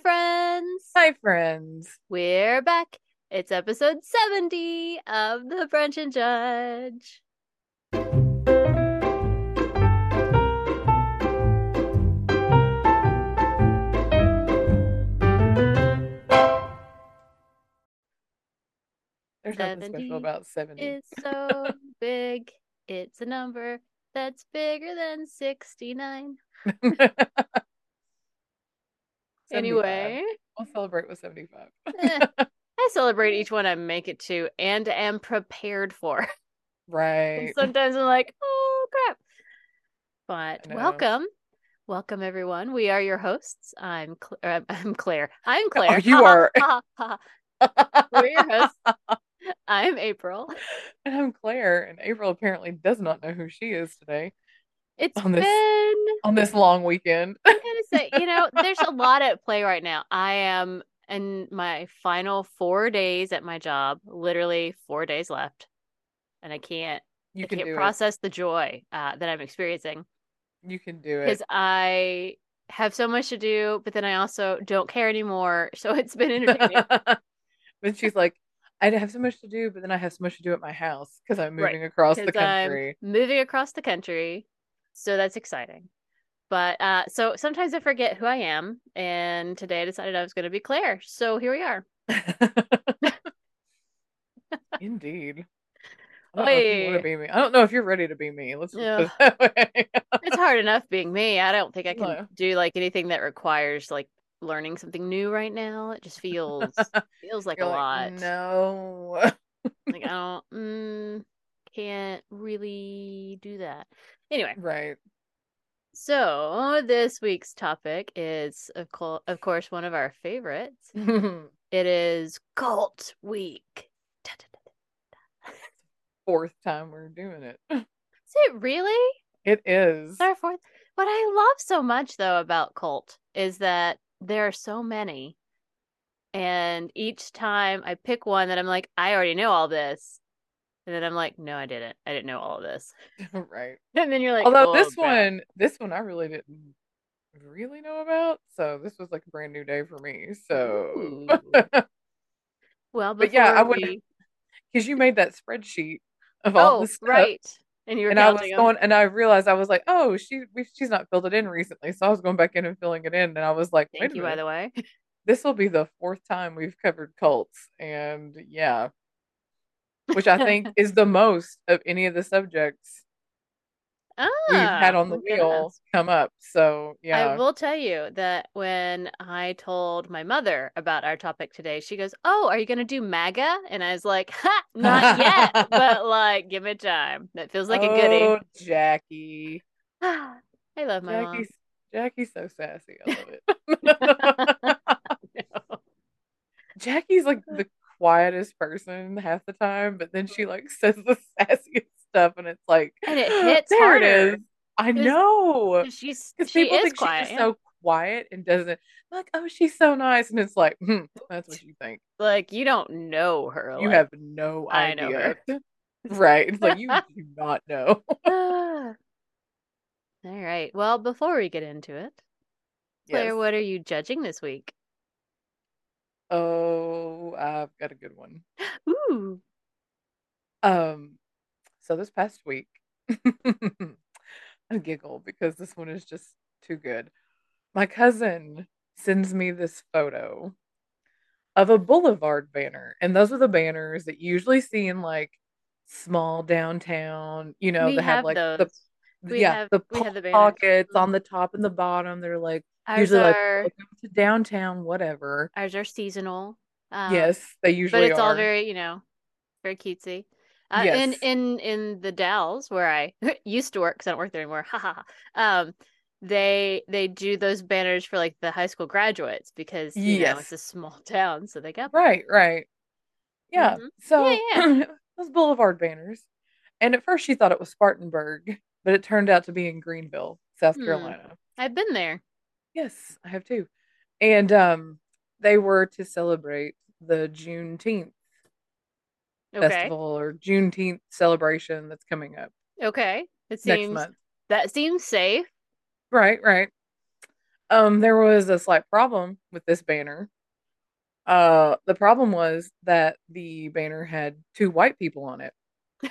friends. Hi, friends. We're back. It's episode 70 of The Brunch and Judge. There's nothing special 70 about 70. is so big. It's a number that's bigger than 69. 75. Anyway, We'll celebrate with 75. I celebrate each one I make it to and am prepared for. Right. Sometimes I'm like, oh crap. But I know. welcome. Welcome, everyone. We are your hosts. I'm Claire. I'm Oh, Claire. Ha you ha are. ha ha. We're your hosts. I'm April. And I'm Claire, and April apparently does not know who she is today It's on this been, on this long weekend. I'm gonna say, there's a lot at play right now. I am in my final 4 days at my job, literally 4 days left, and I can't, You I can can't do it. process the joy that I'm experiencing You can do because it. I have so much to do, but then I also don't care anymore. So it's been entertaining. But she's like, I have so much to do, but then I have so much to do at my house because I'm Right. moving across the Because I'm country. moving across the country. So that's exciting. But so sometimes I forget who I am. And today I decided I was going to be Claire. So here we are. Indeed. I don't know if you want to Oy. be me. I don't know if you're ready to be me. Let's just Ugh. put it that way. It's hard enough being me. I don't think I can No. do like anything that requires like learning something new right now. It just feels like a You're like, lot. no. Like I don't can't really do that. Anyway, Right. so this week's topic is, of course, one of our favorites. It is Cult Week. Fourth time we're doing it. Is it really? It is. Our fourth? What I love so much, though, about Cult is that there are so many. And each time I pick one that I'm like, I already know all this. And then I'm like, no, I didn't. I didn't know all of this. Right. And then you're like, Although oh, this crap. one, this one I really didn't really know about. So this was like a brand new day for me. So, Ooh. Well, but yeah, I before would, we. because you made that spreadsheet of all Oh, this stuff. right. And you were And I was counting them. going, and I realized I was like, oh, she's not filled it in recently. So I was going back in and filling it in, and I was like, wait Thank a you, by minute, the way. this will be the fourth time we've covered cults, and yeah, which I think is the most of any of the subjects we've had Ah, on the my wheel goodness. come up. So I yeah, will tell you that when I told my mother about our topic today, she goes, "Oh, are you going to do MAGA?" And I was like, "Ha, not yet, but like, give it time. That feels like a goodie." oh Jackie, I love my mom. Jackie's Jackie's so sassy. I love it. Jackie's like the quietest person half the time, but then she like says the sassiest stuff, and it's like, And it hits there it is. harder I because know, because she people is think she's quiet. just Yeah. so quiet and doesn't like, oh, she's so nice, and it's like, that's what you think. Like you don't know her You like have no I know her. idea, right? It's like you do not know. All right. Well, before we get into it, Yes. Claire, what are you judging this week? Oh, I've got a good one. Ooh. Um, so this past week, I giggle because this one is just too good. My cousin sends me this photo of a boulevard banner, and those are the banners that you usually see in like small downtown, We that have have like the those. yeah, the We have the banners. pockets Mhm. on the top and the bottom. They're like Ours usually like are welcome to downtown, whatever. ours are seasonal. Yes, they But usually it's all are. very, very cutesy. In Yes. in the Dalles where I used to work because I don't work there anymore. Ha ha ha. They do those banners for like the high school graduates because it's Yes. a small town, so they got them. Right, right. Yeah. Yeah, So yeah. those boulevard banners. And at first she thought it was Spartanburg, but it turned out to be in Greenville, South Hmm. Carolina. I've been there. Yes, I have too. And they were to celebrate the Juneteenth Okay. festival or Juneteenth celebration that's coming up Okay. next month. That seems safe. Right, right. There was a slight problem with this banner. The problem was that the banner had two white people on it.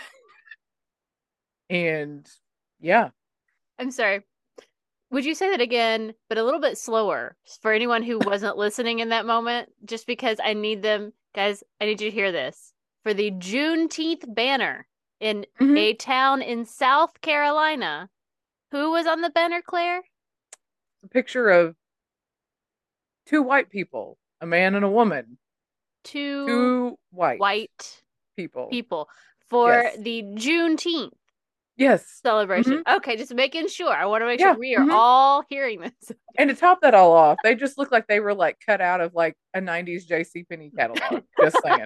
And yeah, I'm sorry. Would you say that again, but a little bit slower for anyone who wasn't listening in that moment? Just because I need them, guys, I need you to hear this. For the Juneteenth banner in hmm a town in South Carolina, who was on the banner, Claire? a picture of two white people, a man and a woman, Two two white white people. people for Yes. the Juneteenth Yes. celebration. hmm Okay, just making sure. I want to make sure Yeah. we are all hearing this. And to top that all off, they just look like they were like cut out of like a 90s JC Penney catalog. Just saying.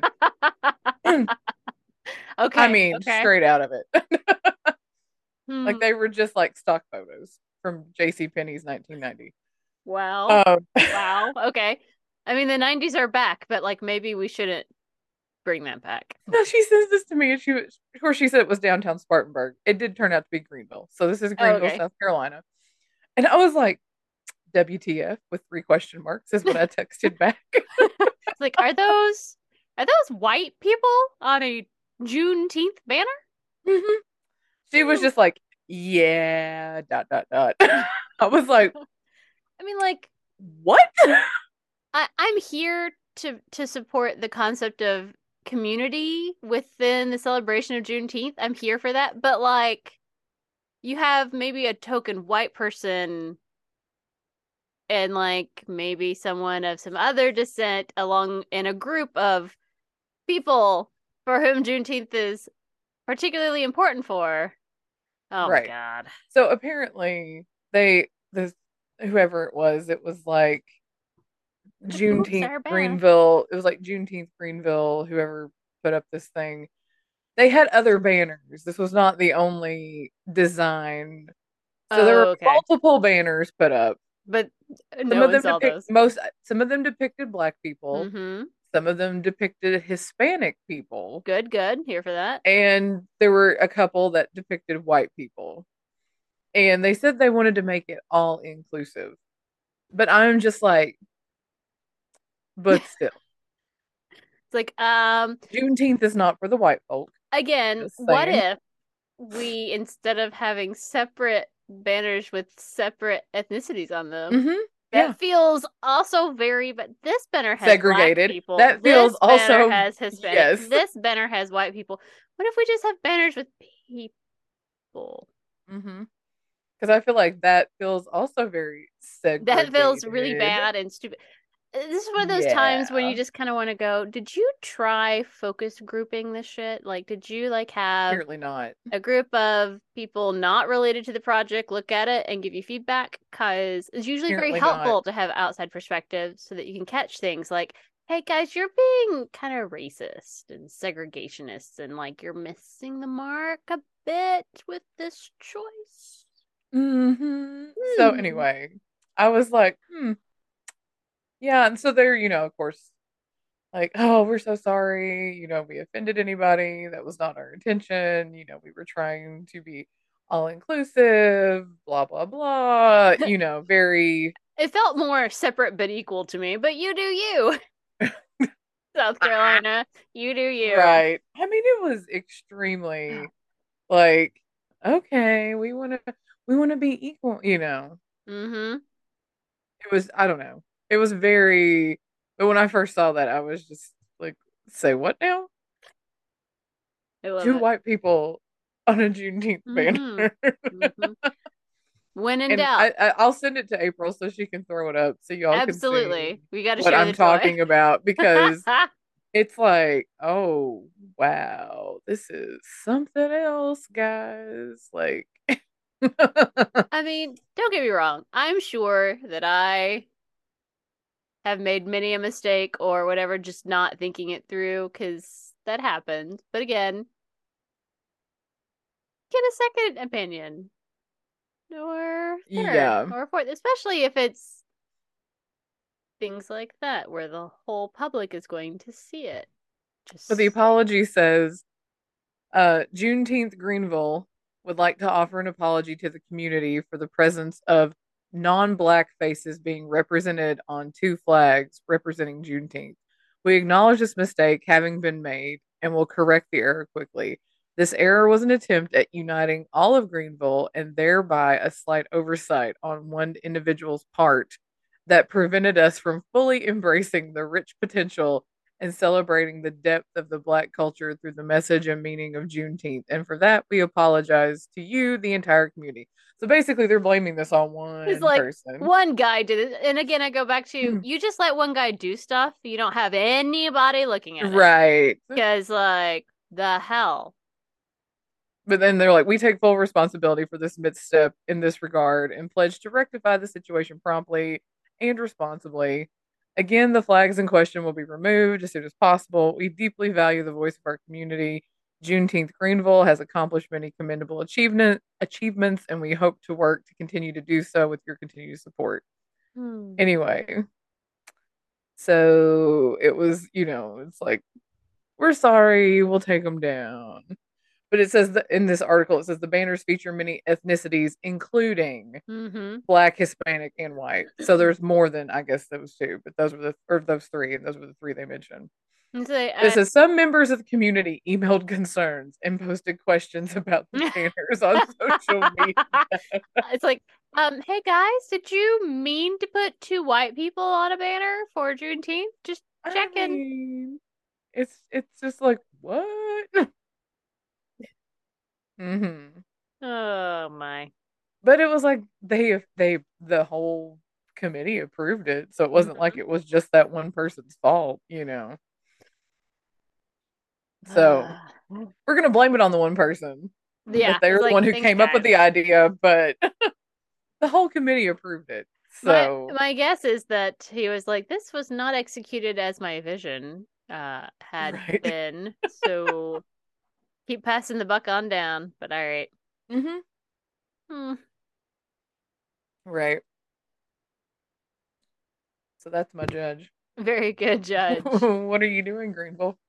I Okay, mean, okay. straight out of it. Like Hmm. they were just like stock photos from JC Penney's 1990. Wow. Um, Wow. Okay. I mean, the 90s are back, but like maybe we shouldn't bring that back. no, she says this to me, and of course, she said it was downtown Spartanburg. It did turn out to be Greenville, so this is Oh, Greenville, okay. South Carolina. And I was like, "WTF?" with three question marks is what I texted back. It's like, are those white people on a Juneteenth banner? Mhm. She was just like, "Yeah, dot dot dot." I was like, I mean, like, "What?" I'm here to support the concept of community within the celebration of Juneteenth. I'm here for that, but like, you have maybe a token white person and like maybe someone of some other descent along in a group of people for whom Juneteenth is particularly important for. Oh my Right. God. So apparently, this whoever it was like Oops, Juneteenth our bad. Greenville. It was like Juneteenth Greenville. Whoever put up this thing, they had other banners. This was not the only design. So there were Oh, okay. multiple banners put up. But Some no of one them saw those. some of them depicted black people. Mm-hmm. Some of them depicted Hispanic people, Good, good. Here for that. and there were a couple that depicted white people. And they said they wanted to make it all inclusive. But I'm just like, but still, It's like, Juneteenth is not for the white folk. again, Just what saying. if we, instead of having separate banners with separate ethnicities on them, Yeah. that feels also very, but this banner has black Segregated. people. That feels This banner also, has Hispanic. yes. This banner has white people. What if we just have banners with people? hmm Because I feel like that feels also very That feels really segregated. bad and stupid. This is one of those times when you Yeah. just kind of want to go, did you try focus grouping this shit? Like, did you like have Apparently not. a group of people not related to the project look at it and give you feedback? Because it's usually very Apparently not. helpful to have outside perspectives so that you can catch things like, hey guys, you're being kind of racist and segregationist and like you're missing the mark a bit with this choice. So Hmm. anyway, I was like, yeah. And so they're, of course, like, oh, we're so sorry. We offended anybody. That was not our intention. We were trying to be all inclusive, blah, blah, blah. Very, It felt more separate but equal to me, but you do you, South Carolina. You do you. right. I mean, it was extremely like, okay, we want to be equal. Mm-hmm. It was, I don't know. It was very, but when I first saw that, I was just like, say what now? I love Two it. white people on a Juneteenth banner. Mm-hmm. Mm-hmm. When in And doubt, I'll send it to April so she can throw it up so y'all can absolutely. see We got to what share I'm the joy. talking about because it's like, oh wow, this is something else, guys. Like, I mean, don't get me wrong. I'm sure that I have made many a mistake or whatever, just not thinking it through because that happened. But again, get a second opinion or third yeah. or fourth, especially if it's things like that where the whole public is going to see it. But the Just say, apology says, Juneteenth Greenville would like to offer an apology to the community for the presence of non-black faces being represented on two flags representing Juneteenth. We acknowledge this mistake having been made and will correct the error quickly. This error was an attempt at uniting all of Greenville and thereby a slight oversight on one individual's part that prevented us from fully embracing the rich potential and celebrating the depth of the Black culture through the message and meaning of Juneteenth. And for that, we apologize to you, the entire community. So basically, they're blaming this on It's one like person. one guy did it. And again, I go back to you just let one guy do stuff. You don't have anybody looking at it. Right. Because, like, the hell. But then they're like, we take full responsibility for this misstep in this regard and pledge to rectify the situation promptly and responsibly. Again, the flags in question will be removed as soon as possible. We deeply value the voice of our community. Juneteenth Greenville has accomplished many commendable achievements, and we hope to work to continue to do so with your continued support. Hmm. Anyway, so it was, it's like, we're sorry, we'll take them down. But it says that in this article, it says the banners feature many ethnicities, including Mm-hmm. Black, Hispanic, and white. So there's more than I guess those two, but those three, and those were the three they mentioned. So, It says some members of the community emailed concerns and posted questions about the banners on social media. it's like, hey guys, did you mean to put two white people on a banner for Juneteenth? Just I checking. mean, it's just like what? hmm Oh my. But it was like they the whole committee approved it, so it wasn't like Mm-hmm. it was just that one person's fault. So we're gonna blame it on the one person Yeah, that they're it's the like, one who thanks came up with guys. the idea, but the whole committee approved it. My So my guess is that he was like, this was not executed as my vision had right. been. So keep passing the buck on down. But all right. hmm Hmm. Right. So that's my judge. Very good, Judge. What are you doing, Greenville?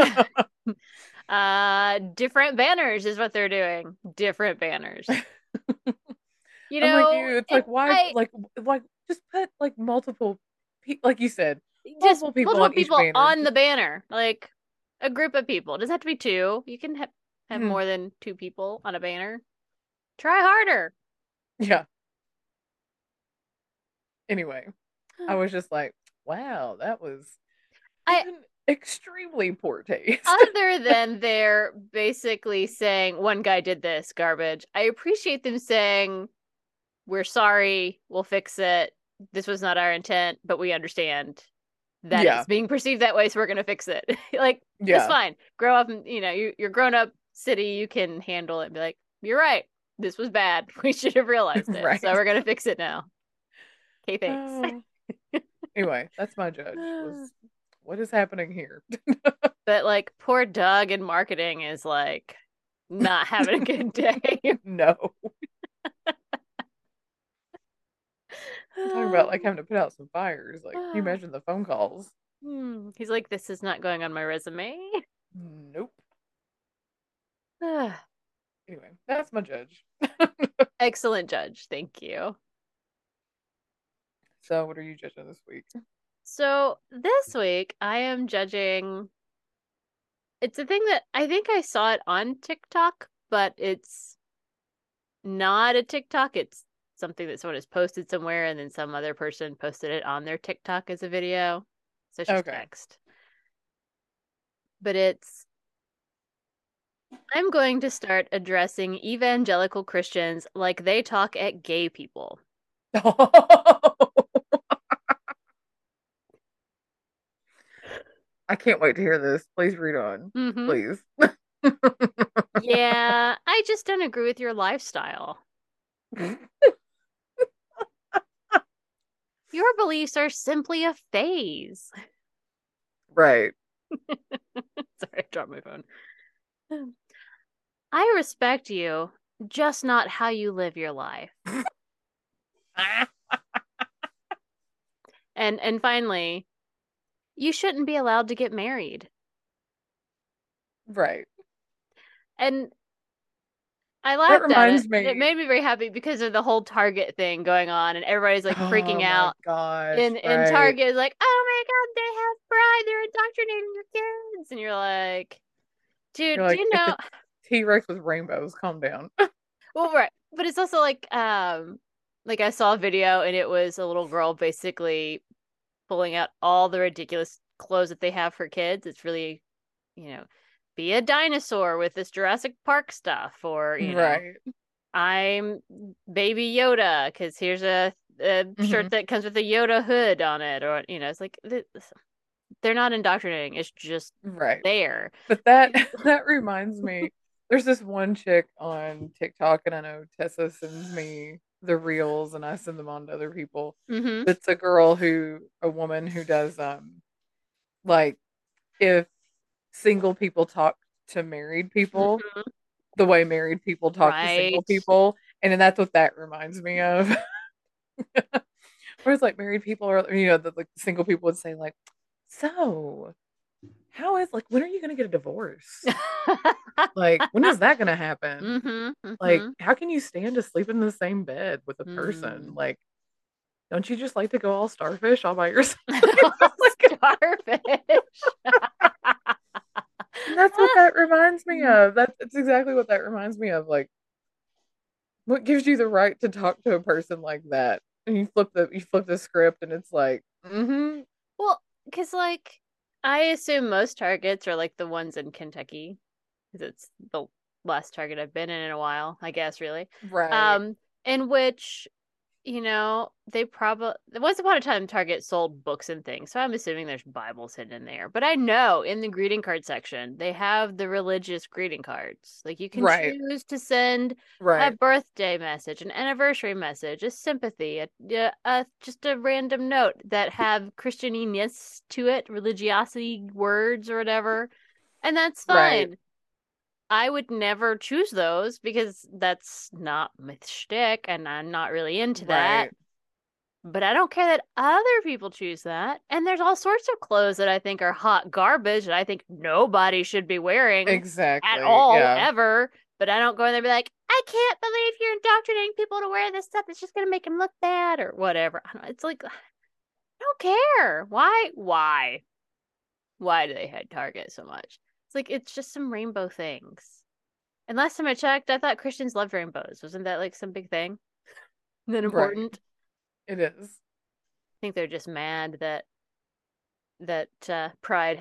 Different banners is what they're doing. Different banners. You I'm like know, you. It's it like why? I Like just put like multiple, like you said, just multiple people multiple on each people banner. on the banner, like a group of people. It doesn't have to be two. You can have more than two people on a banner. Try harder. Yeah. Anyway, I was just like, wow, that was I in extremely poor taste. other than they're basically saying one guy did this garbage. I appreciate them saying we're sorry, we'll fix it. This was not our intent, but we understand that Yeah. it's being perceived that way, so we're gonna fix it. Like it's Yeah. fine. Grow up, and you're grown up city. You can handle it. And be like, you're right. This was bad. We should have realized it. So Right. we're gonna fix it now. Okay, thanks. Oh. Anyway, that's my judge. Was what is happening here? But like poor Doug in marketing is like not having a good day. No. I'm talking about like having to put out some fires. Like, can you imagine the phone calls? He's like, this is not going on my resume. Nope. Anyway, that's my judge. Excellent judge. Thank you. So, what are you judging this week? So this week I am judging. It's a thing that I think I saw it on TikTok, but it's not a TikTok. It's something that someone has posted somewhere, and then some other person posted it on their TikTok as a video. So it's just Okay. text. But I'm going to start addressing evangelical Christians like they talk at gay people. I can't wait to hear this. Please read on. Mm-hmm. Please. Yeah, I just don't agree with your lifestyle. Your beliefs are simply a phase. Right. Sorry, I dropped my phone. I respect you, just not how you live your life. And finally, you shouldn't be allowed to get married. Right. And I That laughed at it. reminds It me. made me very happy because of the whole Target thing going on, and everybody's like freaking Oh my out. gosh, In right. Target is like, oh my God, they have pride. They're indoctrinating your kids, and you're like, You're dude, do like, you it's know? a T-Rex with rainbows. Calm down. Well, right, but it's also like I saw a video and it was a little girl basically pulling out all the ridiculous clothes that they have for kids. It's really, you know, be a dinosaur with this Jurassic Park stuff, or Right. I'm Baby Yoda because here's a shirt Hmm. that comes with a Yoda hood on it, or it's like they're not indoctrinating. It's just Right. there. But that that reminds me, there's this one chick on TikTok, and I know Tessa sends me the reels, and I send them on to other people. Mm-hmm. It's a woman who does like if single people talk to married people, Mm-hmm. the way married people talk to single Right. people, and then that's what that reminds me of. Whereas like married people are, the like single people would say like, so how is like when are you gonna get a divorce? Like, when is that gonna happen? Mm-hmm. Like, Mm-hmm. how can you stand to sleep in the same bed with a person? Mm. Like, don't you just like to go all starfish all by yourself? Like, Starfish. and that's what that reminds me of. That's exactly what that reminds me of. Like, what gives you the right to talk to a person like that? And you flip the script and it's like, mm-hmm. Well, because I assume most targets are like the ones in Kentucky, because it's the last Target I've been in a while, I guess, really. Right. Um, in which, they probably once upon a time Target sold books and things, so I'm assuming there's Bibles hidden in there. But I know in the greeting card section they have the religious greeting cards. Like you can Right. choose to send a Right. birthday message, an anniversary message, a sympathy, just a random note that have Christianiness to it, religiosity words or whatever, and that's Right. fine. I would never choose those because that's not my shtick, and I'm not really into that. Right. But I don't care that other people choose that. And there's all sorts of clothes that I think are hot garbage that I think nobody should be wearing at Exactly. all, Yeah. ever. But I don't go in there and be like, I can't believe you're indoctrinating people to wear this stuff. It's just going to make them look bad or whatever. I don't know. It's like, I don't care. Why? Why? Why do they hate Target so much? It's like, it's just some rainbow things. And last time I checked, I thought Christians loved rainbows. Wasn't that like some big thing? That Right. important? It is. I think they're just mad that Pride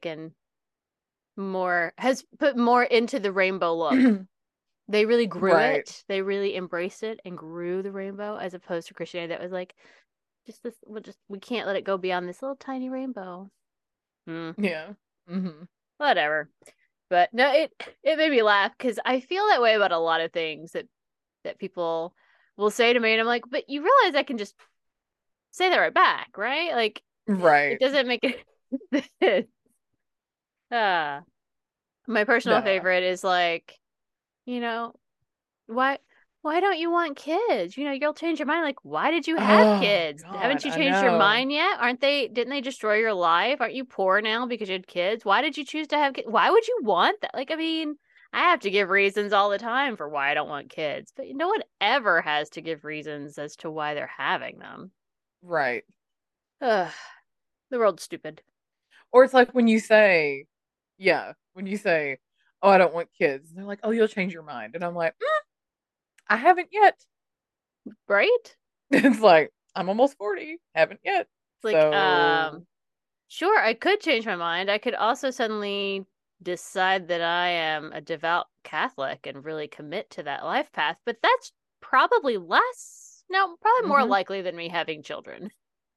has put more into the rainbow look. They really grew Right. it. They really embraced it and grew the rainbow, as opposed to Christianity that was like, just this. We can't let it go beyond this little tiny rainbow. Hmm. Yeah. Hmm. Whatever. But no, it made me laugh because I feel that way about a lot of things that people will say to me, and I'm like, but you realize I can just say that right back, right? Like it Right. doesn't make it. ah, my personal No. favorite is like, you know, why why don't you want kids? You'll change your mind. Like, why did you have Oh kids? Haven't God, you I changed your know. mind yet? Didn't they destroy your life? Aren't you poor now because you had kids? Why did you choose to have kids? Why would you want that? Like, I mean, I have to give reasons all the time for why I don't want kids, but no one ever has to give reasons as to why they're having them. Right. Ugh, the world's stupid. Or it's like when you say, yeah, when you say, "Oh, I don't want kids," they're like, "Oh, you'll change your mind," and I'm like, "I haven't yet." Right? It's like I'm almost 40, haven't yet. Like, So sure, I could change my mind. I could also suddenly decide that I am a devout Catholic and really commit to that life path, but that's probably no, probably more hmm. likely than me having children.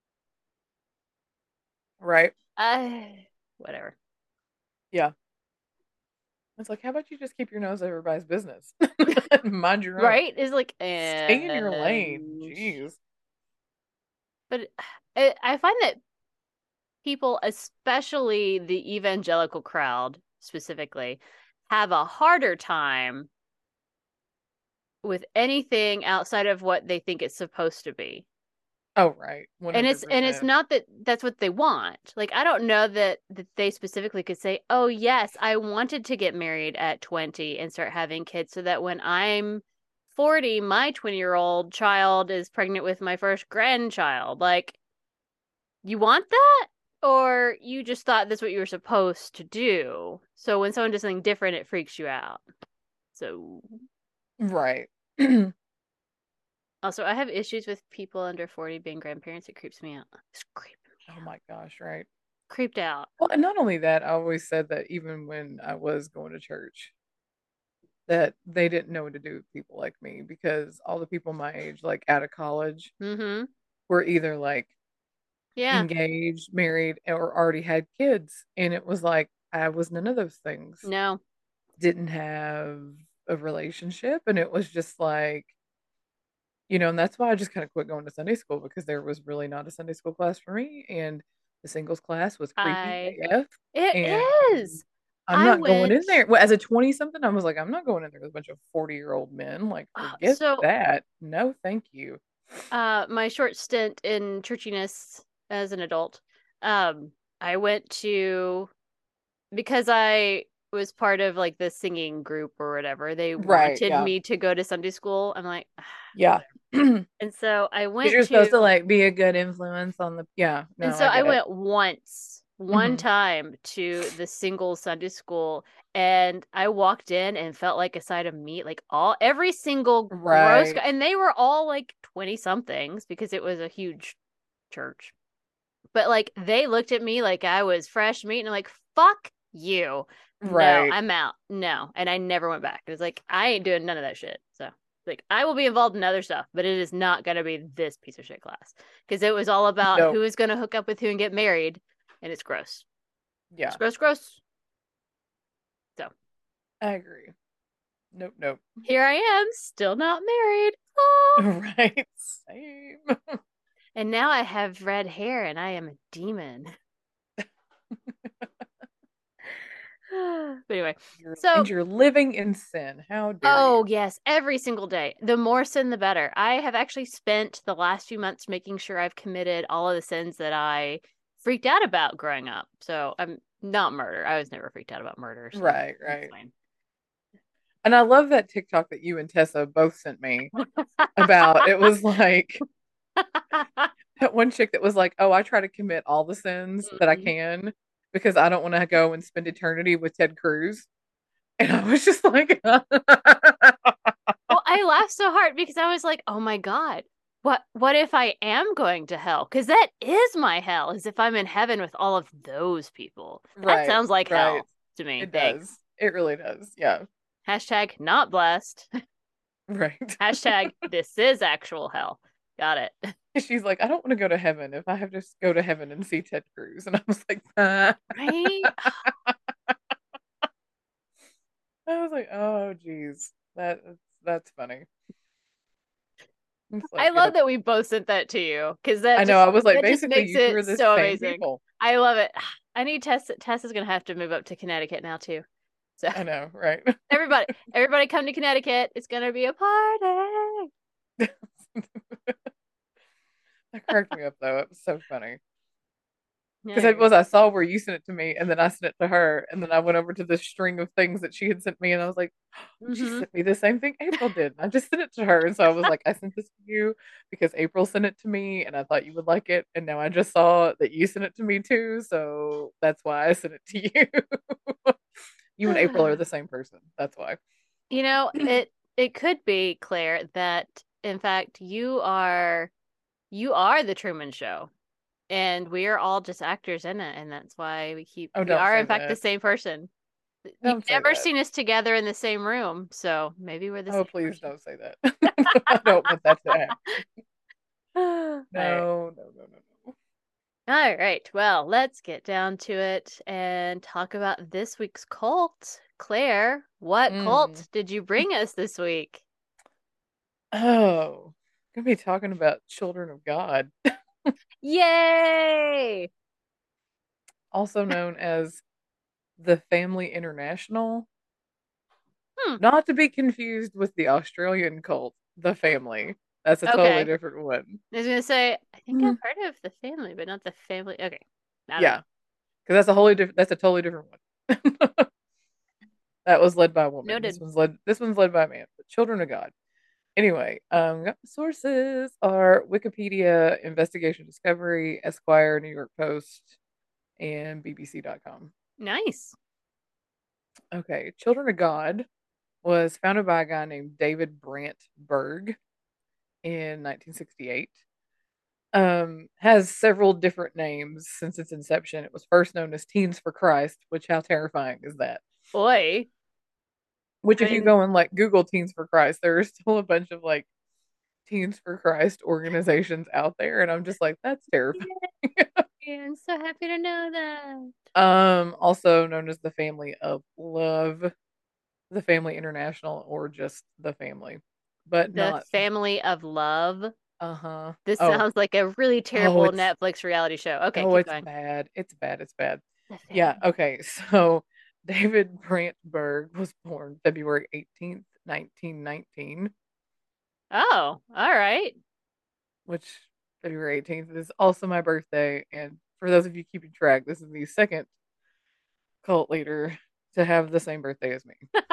Right. Whatever. Yeah. It's like, how about you just keep your nose out of everybody's business? Mind your own. Right? Is like, Stay in your lane. Jeez. but I find that people, especially the evangelical crowd specifically, have a harder time with anything outside of what they think it's supposed to be. Oh, right. And it's 100%. not that that's what they want. Like I don't know that they specifically could say, "Oh, yes, I wanted to get married at 20 and start having kids so that when I'm 40, my 20-year-old child is pregnant with my first grandchild." Like, you want that? Or you just thought that's what you were supposed to do. So when someone does something different, it freaks you out. So Right. also, I have issues with people under 40 being grandparents. It creeps me out. It's creeping me Oh out. my gosh, right. Creeped out. Well, and not only that, I always said that even when I was going to church, that they didn't know what to do with people like me because all the people my age, like out of college, Mm-hmm. were either like Yeah. engaged, married, or already had kids. And it was like, I was none of those things. No. Didn't have a relationship. And it was just like, and that's why I just kind of quit going to Sunday school because there was really not a Sunday school class for me. And the singles class was creepy I AF. It And is. I'm I not going in went there. Well, as a 20 something, I was like, I'm not going in there with a bunch of 40-year-old men. Like, forget so that. No, thank you. my short stint in churchiness as an adult, um I went to, because I was part of like the singing group or whatever, they Right. wanted Yeah. me to go to Sunday school. I'm like, Yeah. whatever. Because And so I went you're supposed to to like be a good influence on the. Yeah. And No, so I I get it. went one Hmm. time to the single Sunday school, and I walked in and felt like a side of meat, like every single gross guy, Right. and they were all like 20 somethings because it was a huge church. But like they looked at me like I was fresh meat, and I'm like, fuck you. No, Right. I'm out. No. And I never went back. It was like, I ain't doing none of that shit. So like I will be involved in other stuff, but it is not gonna be this piece of shit class. Because it was all about Nope. who is gonna hook up with who and get married, and it's gross. Gross, Yeah. gross, gross. So I agree. Nope. Nope. here I am, still not married. Oh. Right. Same. And now I have red hair and I am a demon. But anyway, And so you're living in sin. How dare oh, you? yes, every single day. The more sin, the better. I have actually spent the last few months making sure I've committed all of the sins that I freaked out about growing up. So I'm not murder. I was never freaked out about murder, so Right. it's Right. fine. And I love that TikTok that you and Tessa both sent me about. It was like that one chick that was like, "Oh, I try to commit all the sins that I Mhm. can because I don't want to go and spend eternity with Ted Cruz." And I was just like, Well, I laughed so hard because I was like, "Oh my God. What if I am going to hell? Because that is my hell, is if I'm in heaven with all of those people. That right, sounds like right. hell to me. It Thanks. does. It really does. Yeah. Hashtag not blessed. Right. Hashtag this is actual hell. Got it. She's like, I don't want to go to heaven if I have to go to heaven and see Ted Cruz. And I was like, Right? I was like, oh, geez, that's funny. It's I like, love yep. that we both sent that to you because I know. I was like, that just basically, makes you two it are the so same amazing. people. I love it. I need Tess. Tess is gonna have to move up to Connecticut now too. So I know, right? everybody come to Connecticut. It's gonna be a party. That cracked me up though. It was so funny. Because Yeah. it was, I saw where you sent it to me, and then I sent it to her, and then I went over to this string of things that she had sent me, and I was like, she Mm-hmm. sent me the same thing April did. And I just sent it to her, and so I was like, I sent this to you because April sent it to me, and I thought you would like it, and now I just saw that you sent it to me too, so that's why I sent it to you. You and April are the same person. That's why. You know, it could be, Claire, that in fact you are the Truman Show, and we are all just actors in it, and that's why Oh, we don't are say in fact the that. same person. You've Don't say never that. seen us together in the same room, so maybe we're the Oh, same please person. don't say that. I don't want that to happen. All right. No, no, no, no, no. All right. Well, let's get down to it and talk about this week's cult. Claire, what Mm. cult did you bring us this week? Oh, gonna be talking about Children of God, Yay! also known as the Family International, Hmm. not to be confused with the Australian cult, the Family. That's a totally Okay. different one. I was gonna say, I think I've Mhm. heard of the family, but not the family. Okay. I don't Yeah, know. because that's a totally different one. That was led by a woman. Noted. This one's led by a man. But Children of God. Anyway, sources are Wikipedia, Investigation Discovery, Esquire, New York Post, and BBC.com. Nice. Okay, Children of God was founded by a guy named David Brant Berg in 1968. Has several different names since its inception. It was first known as Teens for Christ, which how terrifying is that? Boy. Which I if you mean, go and like Google Teens for Christ, there are still a bunch of like Teens for Christ organizations out there, and I'm just like, that's terrifying. yeah, I'm so happy to know that. Also known as the Family of Love, the Family International, or just the Family, but The not Family of Love. uh-huh. This Oh, sounds like a really oh, terrible Netflix reality show. Okay, keep it's going. bad. It's bad. It's bad. The Yeah, Family. okay. So David Brantberg was born February 18th, 1919, Oh, all right. which February 18th is also my birthday. And for those of you keeping track, this is the second cult leader to have the same birthday as me.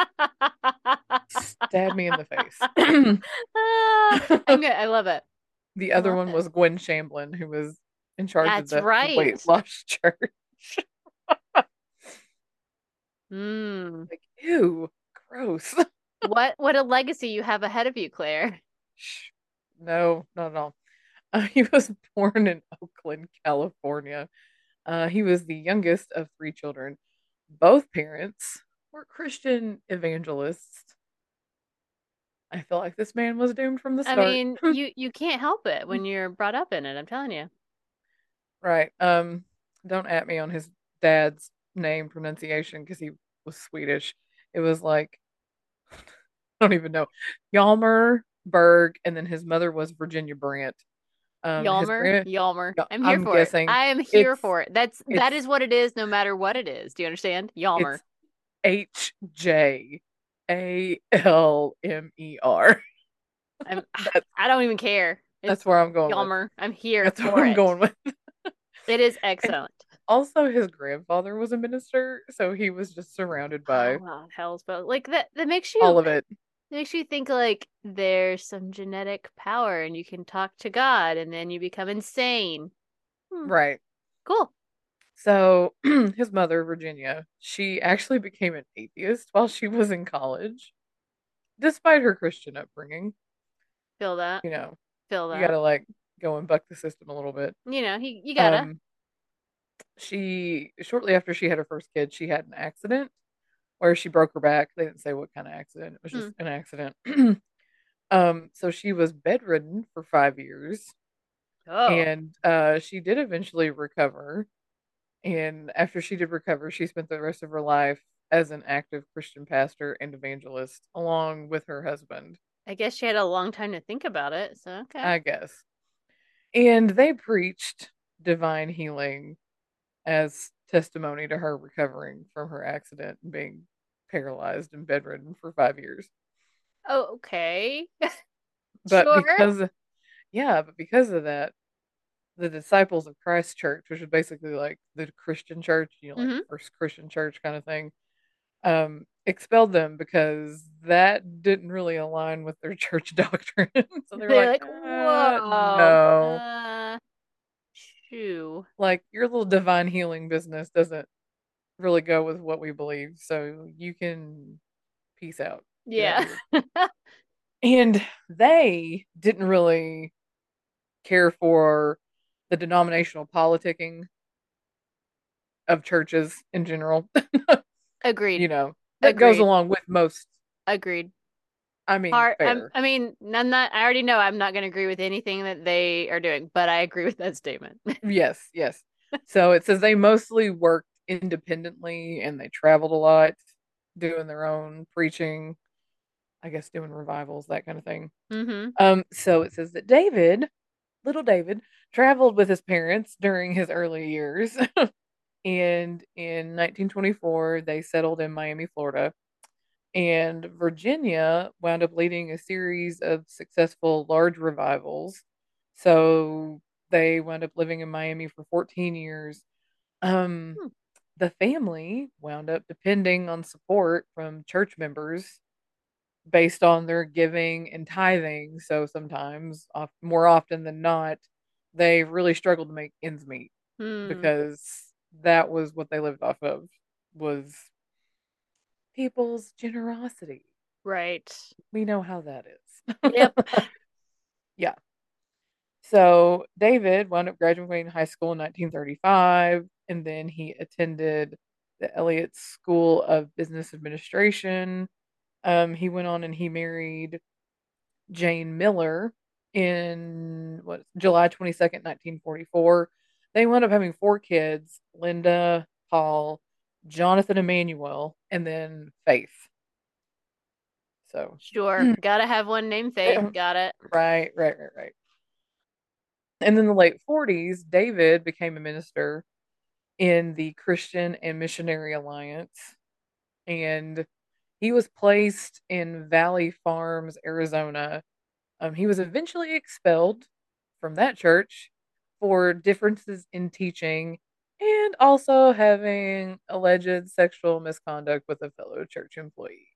Stab me in the face. I'm good. I love it. The I other love one it. was Gwen Shamblin, who was in charge of That's the right. Weight Loss Church. Hmm. Like, ew, gross. What a legacy you have ahead of you, Claire. No, not at all. He was born in Oakland, California. He was the youngest of three children. Both parents were Christian evangelists. I feel like this man was doomed from the I start. mean, you can't help it when you're brought up in it, I'm telling you. Right. Don't at me on his dad's name pronunciation because he was Swedish. It was like I don't even know. Yalmer Berg, and then his mother was Virginia Brandt. His Yalmer, grand Yalmer. yeah, I'm here I'm for it. guessing I am here it's for it. it's That is what it is, no matter what it is. Do you understand? Yalmer. it's HJALMER. I'm. That's I don't even care. that's It's where I'm going with. Yalmer. I'm here That's where for I'm it. going with. It is And excellent. also his grandfather was a minister, so he was just surrounded Oh by wow, hell's bells. Like that. That all of it. makes you think like there's some genetic power, and you can talk to God, and then you become insane. Hmm, Right. cool. So his mother, Virginia, she actually became an atheist while she was in college, despite her Christian upbringing. Feel that. You know, Feel you that. gotta like go and buck the system a little bit. You gotta. Um, she shortly after she had her first kid, she had an accident where she broke her back. They didn't say what kind of accident. It was Hmm. just an accident. So she was bedridden for 5 years, Oh, and she did eventually recover. And after she did recover, she spent the rest of her life as an active Christian pastor and evangelist, along with her husband, I guess she had a long time to think about it. So okay. I guess. And they preached divine healing as testimony to her recovering from her accident and being paralyzed and bedridden for 5 years. Oh, okay. But Sure. because of that, the Disciples of Christ Church, which is basically like the Christian church, like Hmm. first Christian church kind of thing, expelled them because that didn't really align with their church doctrine. So they were They're like, like, whoa, no, shoo. like your little divine healing business doesn't really go with what we believe. So you can peace out, get out of Yeah. here. And they didn't really care for the denominational politicking of churches in general, Agreed. that goes Agreed. along with most, Agreed. I mean, I'm, fair. I mean, I'm not, I already know I'm not going to agree with anything that they are doing, but I agree with that statement. Yes, yes. So it says they mostly worked independently and they traveled a lot, doing their own preaching, I guess doing revivals, that kind of thing. Hmm. So it says that David, little David, traveled with his parents during his early years. And in 1924, they settled in Miami, Florida. And Virginia wound up leading a series of successful large revivals. So they wound up living in Miami for 14 years. Um, Hmm. the family wound up depending on support from church members based on their giving and tithing. So sometimes, more often than not, they really struggled to make ends meet Hmm. because that was what they lived off of, was people's generosity. Right. We know how that Yep. is. Yeah. So David wound up graduating high school in 1935, and then he attended the Elliott School of Business Administration. He went on and he married Jane Miller in July 22nd, 1944. They wound up having four kids: Linda, Paul, Jonathan Emmanuel, and then Faith. So, Sure. Gotta have one named Faith. Got it. right. And in the late 40s, David became a minister in the Christian and Missionary Alliance, and he was placed in Valley Farms, Arizona. He was eventually expelled from that church for differences in teaching and also having alleged sexual misconduct with a fellow church employee.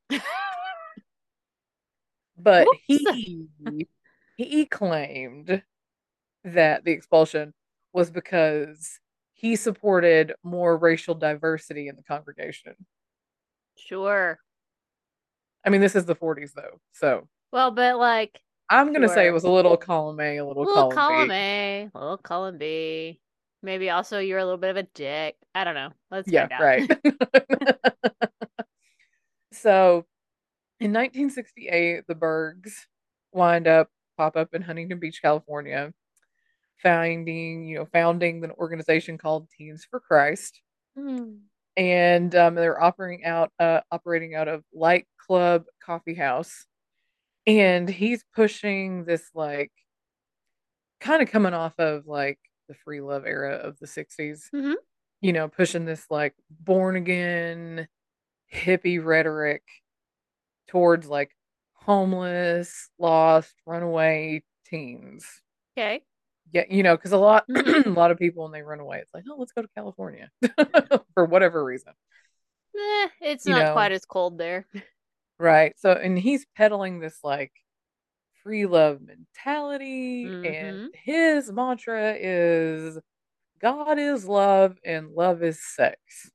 But Whoops. he claimed that the expulsion was because he supported more racial diversity in the congregation. Sure. I mean, this is the 40s though, so Well, but like, I'm gonna say it sure. was a little column A, a little Little column column B. A, little column B. Maybe also you're a little bit of a dick. I don't know. Let's Yeah, find out. right. So in 1968, the Bergs pop up in Huntington Beach, California, founding an organization called Teens for Christ, Hmm. and they're operating out of Light Club Coffee House, and he's pushing this like kind of coming off of like the free love era of the 60s, Hmm. pushing this like born again hippie rhetoric towards like homeless, lost, runaway teens. Okay. Yeah, because a lot Hmm. a lot of people when they run away, it's like, oh, let's go to California for whatever reason, It's you not know. quite as cold there. Right. So, and he's peddling this like free love mentality, and Hmm. his mantra is God is love and love is sex.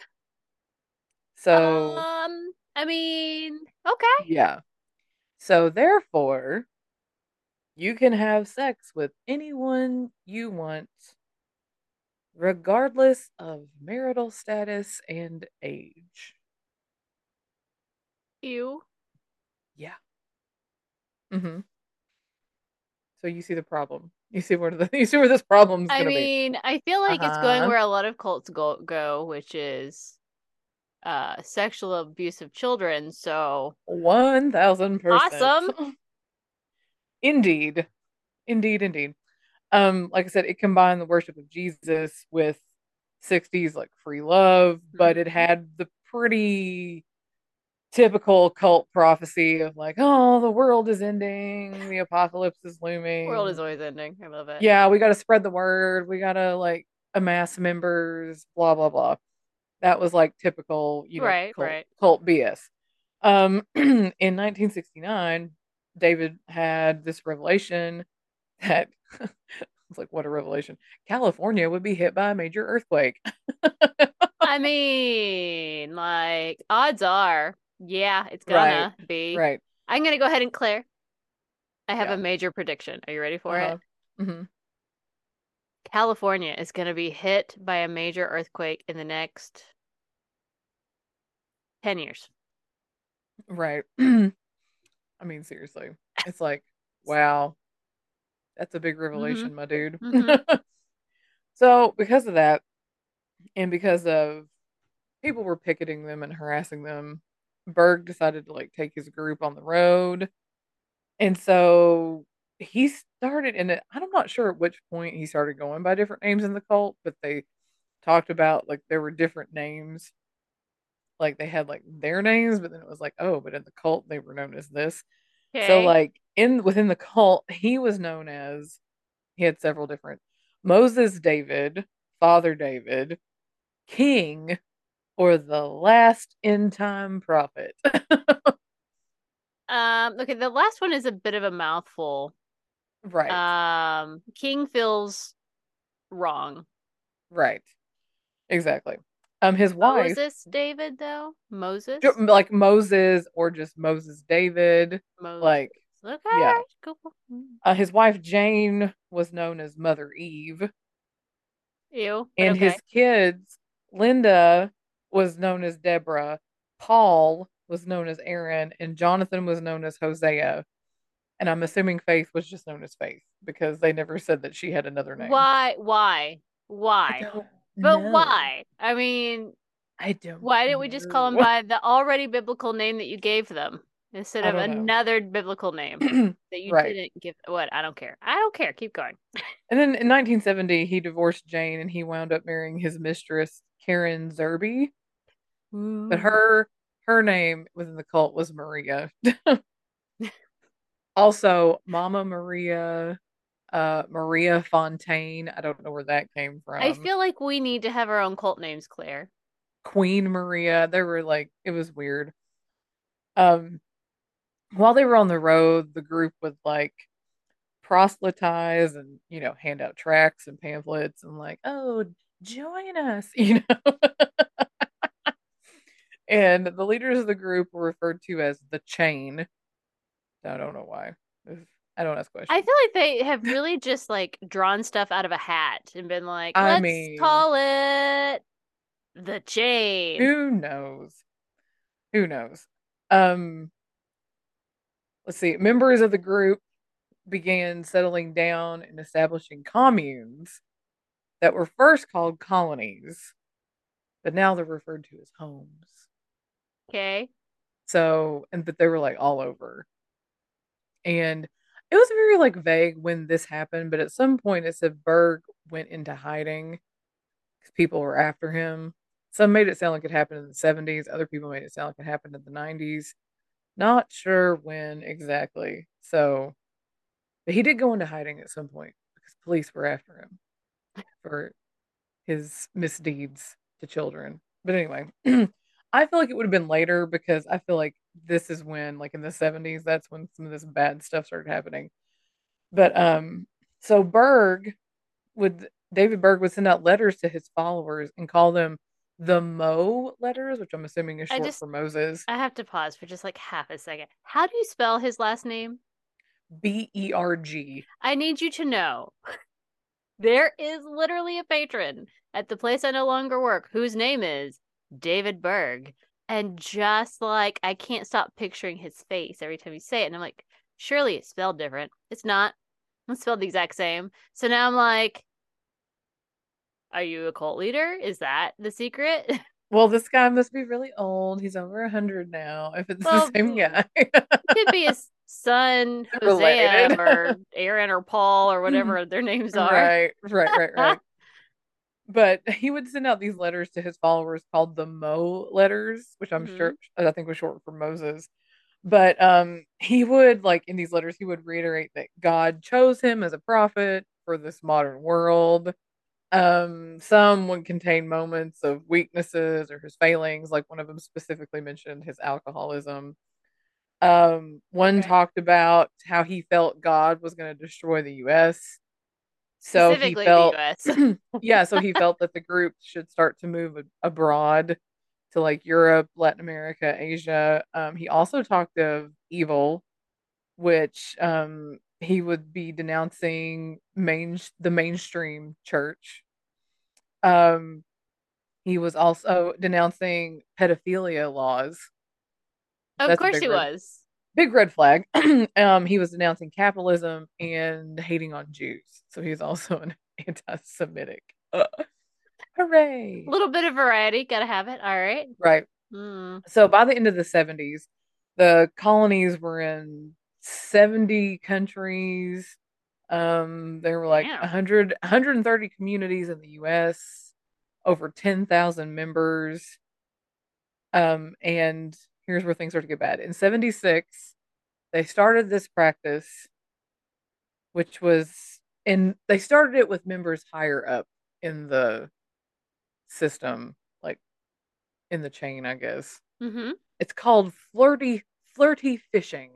So, I mean, okay. yeah. So, therefore, you can have sex with anyone you want, regardless of marital status and age. You. Yeah. Hmm. So you see the problem. You see you see where this problem's I gonna be. mean, I feel like it's going Uh-huh. where a lot of cults go, which is sexual abuse of children. So 1000%. awesome. Indeed. Indeed. Like I said, it combined the worship of Jesus with 60s like free love, but it Hmm. had the pretty typical cult prophecy of like, oh, the world is ending, the apocalypse is World is looming. always ending. I love it. Yeah, we got to spread the word. We got to like amass members, blah blah blah. That was like typical, Right, cult right. cult BS. In 1969, David had this revelation that it's like, what a revelation. California would be hit by a major earthquake. I mean, like, odds are, yeah, it's Right. gonna be. Right. I'm gonna go ahead and clear. I have a Yeah. major prediction. Are you ready for it? Uh-huh. Hmm. California is gonna be hit by a major earthquake in the next 10 years. Right. I mean, seriously. It's like, wow, that's a big Mm-hmm. revelation, my dude. Mm-hmm. So, because of that, and because of people were picketing them and harassing them, Berg decided to like take his group on the road. And so he started, and I'm not sure at which point he started going by different names in the cult, but they talked about like there were different names like they had like their names, but then it was like, oh, but in the cult they were known as this. So Okay. like in within the cult, he was known as he had several different Moses David, Father David, King, or the last end time prophet. Okay, the last one is a bit of a mouthful. Right, King feels wrong. right, exactly. His wife, Moses David though? Moses? like Moses or just Moses David, Moses. like Okay, yeah. cool. His wife Jane was known as Mother Eve, Ew, but and okay. his kids, Linda was known as Deborah, Paul was known as Aaron, and Jonathan was known as Hosea. And I'm assuming Faith was just known as Faith because they never said that she had another name. Why? Why? I Why? don't But know. why? I mean, I don't why didn't we just call them know. by the already biblical name that you gave them instead I of don't know. another biblical name that you Right. didn't give? What? I don't care. I don't care. Keep going. And then in 1970, he divorced Jane and he wound up marrying his mistress, Karen Zerby. But Ooh. her name within the cult was Maria. Also, Mama Maria, Maria Fontaine. I don't know where that came I from. feel like we need to have our own cult names, Claire. Queen Maria. They were like, it was weird. Um, while they were on the road, the group would like proselytize and, hand out tracts and pamphlets and like, oh, join us, And the leaders of the group were referred to as the chain. I don't know why. I don't ask I questions. feel like they have really just like drawn stuff out of a hat and been like, I let's mean, call it the chain. who knows? Who knows? Um, let's see. Members of the group began settling down and establishing communes that were first called colonies, but now they're referred to as homes. Okay. So, and but they were like all over. And it was very like vague when this happened, but at some point it said Berg went into hiding because people were after him. Some made it sound like it happened in the 70s, other people made it sound like it happened in the 90s. Not sure when exactly. So, but he did go into hiding at some point because police were after him for his misdeeds to children. But anyway, I feel like it would have been later because I feel like this is when, like in the 70s, that's when some of this bad stuff started happening. But so David Berg would send out letters to his followers and call them the Mo letters, which I'm assuming is I short just for Moses. I have to pause for just like half a second. How do you spell his last name? Berg. I need you to know there is literally a patron at the place I no longer work whose name is David Berg. And just like I can't stop picturing his face every time you say it. And I'm like, surely it's spelled different. It's not. It's spelled the exact same. So now I'm like, are you a cult leader? Is that the secret? Well, this guy must be really old. He's over 100 now, if it's the Well, same guy. could be his son, Hosea, Related. or Aaron, or Paul, or whatever their names are. Right, right, right, right. But he would send out these letters to his followers called the Mo letters, which I'm Hmm. sure I think was short for Moses. But he would like in these letters he would reiterate that God chose him as a prophet for this modern world. Some would contain moments of weaknesses or his failings, like one of them specifically mentioned his alcoholism. One Okay. talked about how he felt God was going to destroy the US. So he Specifically the felt, US. yeah, so he felt that the group should start to move abroad to like Europe, Latin America, Asia. He also talked of evil, which he would be denouncing the mainstream church. Um, he was also denouncing pedophilia laws. Of That's a course he was. big red flag. He was denouncing capitalism and hating on Jews. So he's also an anti-Semitic. A Hooray! little bit of variety, gotta have it. All right. Right. Hmm. So by the end of the 70s, the colonies were in 70 countries. There were like Damn. 130 communities in the US, over 10,000 members. And here's where things start to get bad. In 76, they started this practice, which was, and they started it with members higher up in the system, like in the chain, I guess. Mm-hmm. It's called flirty fishing.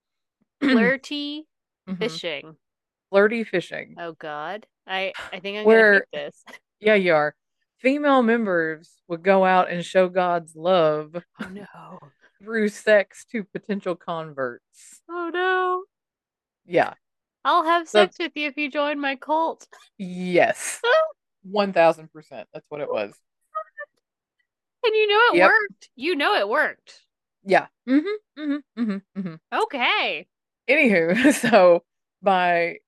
Flirty Hmm. fishing. Flirty fishing, Oh God. I think I'm gonna hate where, this. yeah, you are. Female members would go out and show God's love Oh no. through sex to potential converts. Oh no. Yeah. I'll have So, sex with you if you join my cult. yes, 1000%. That's what it was. And you know it Yep. worked. You know it worked. Yeah. Hmm. Okay. Anywho, so by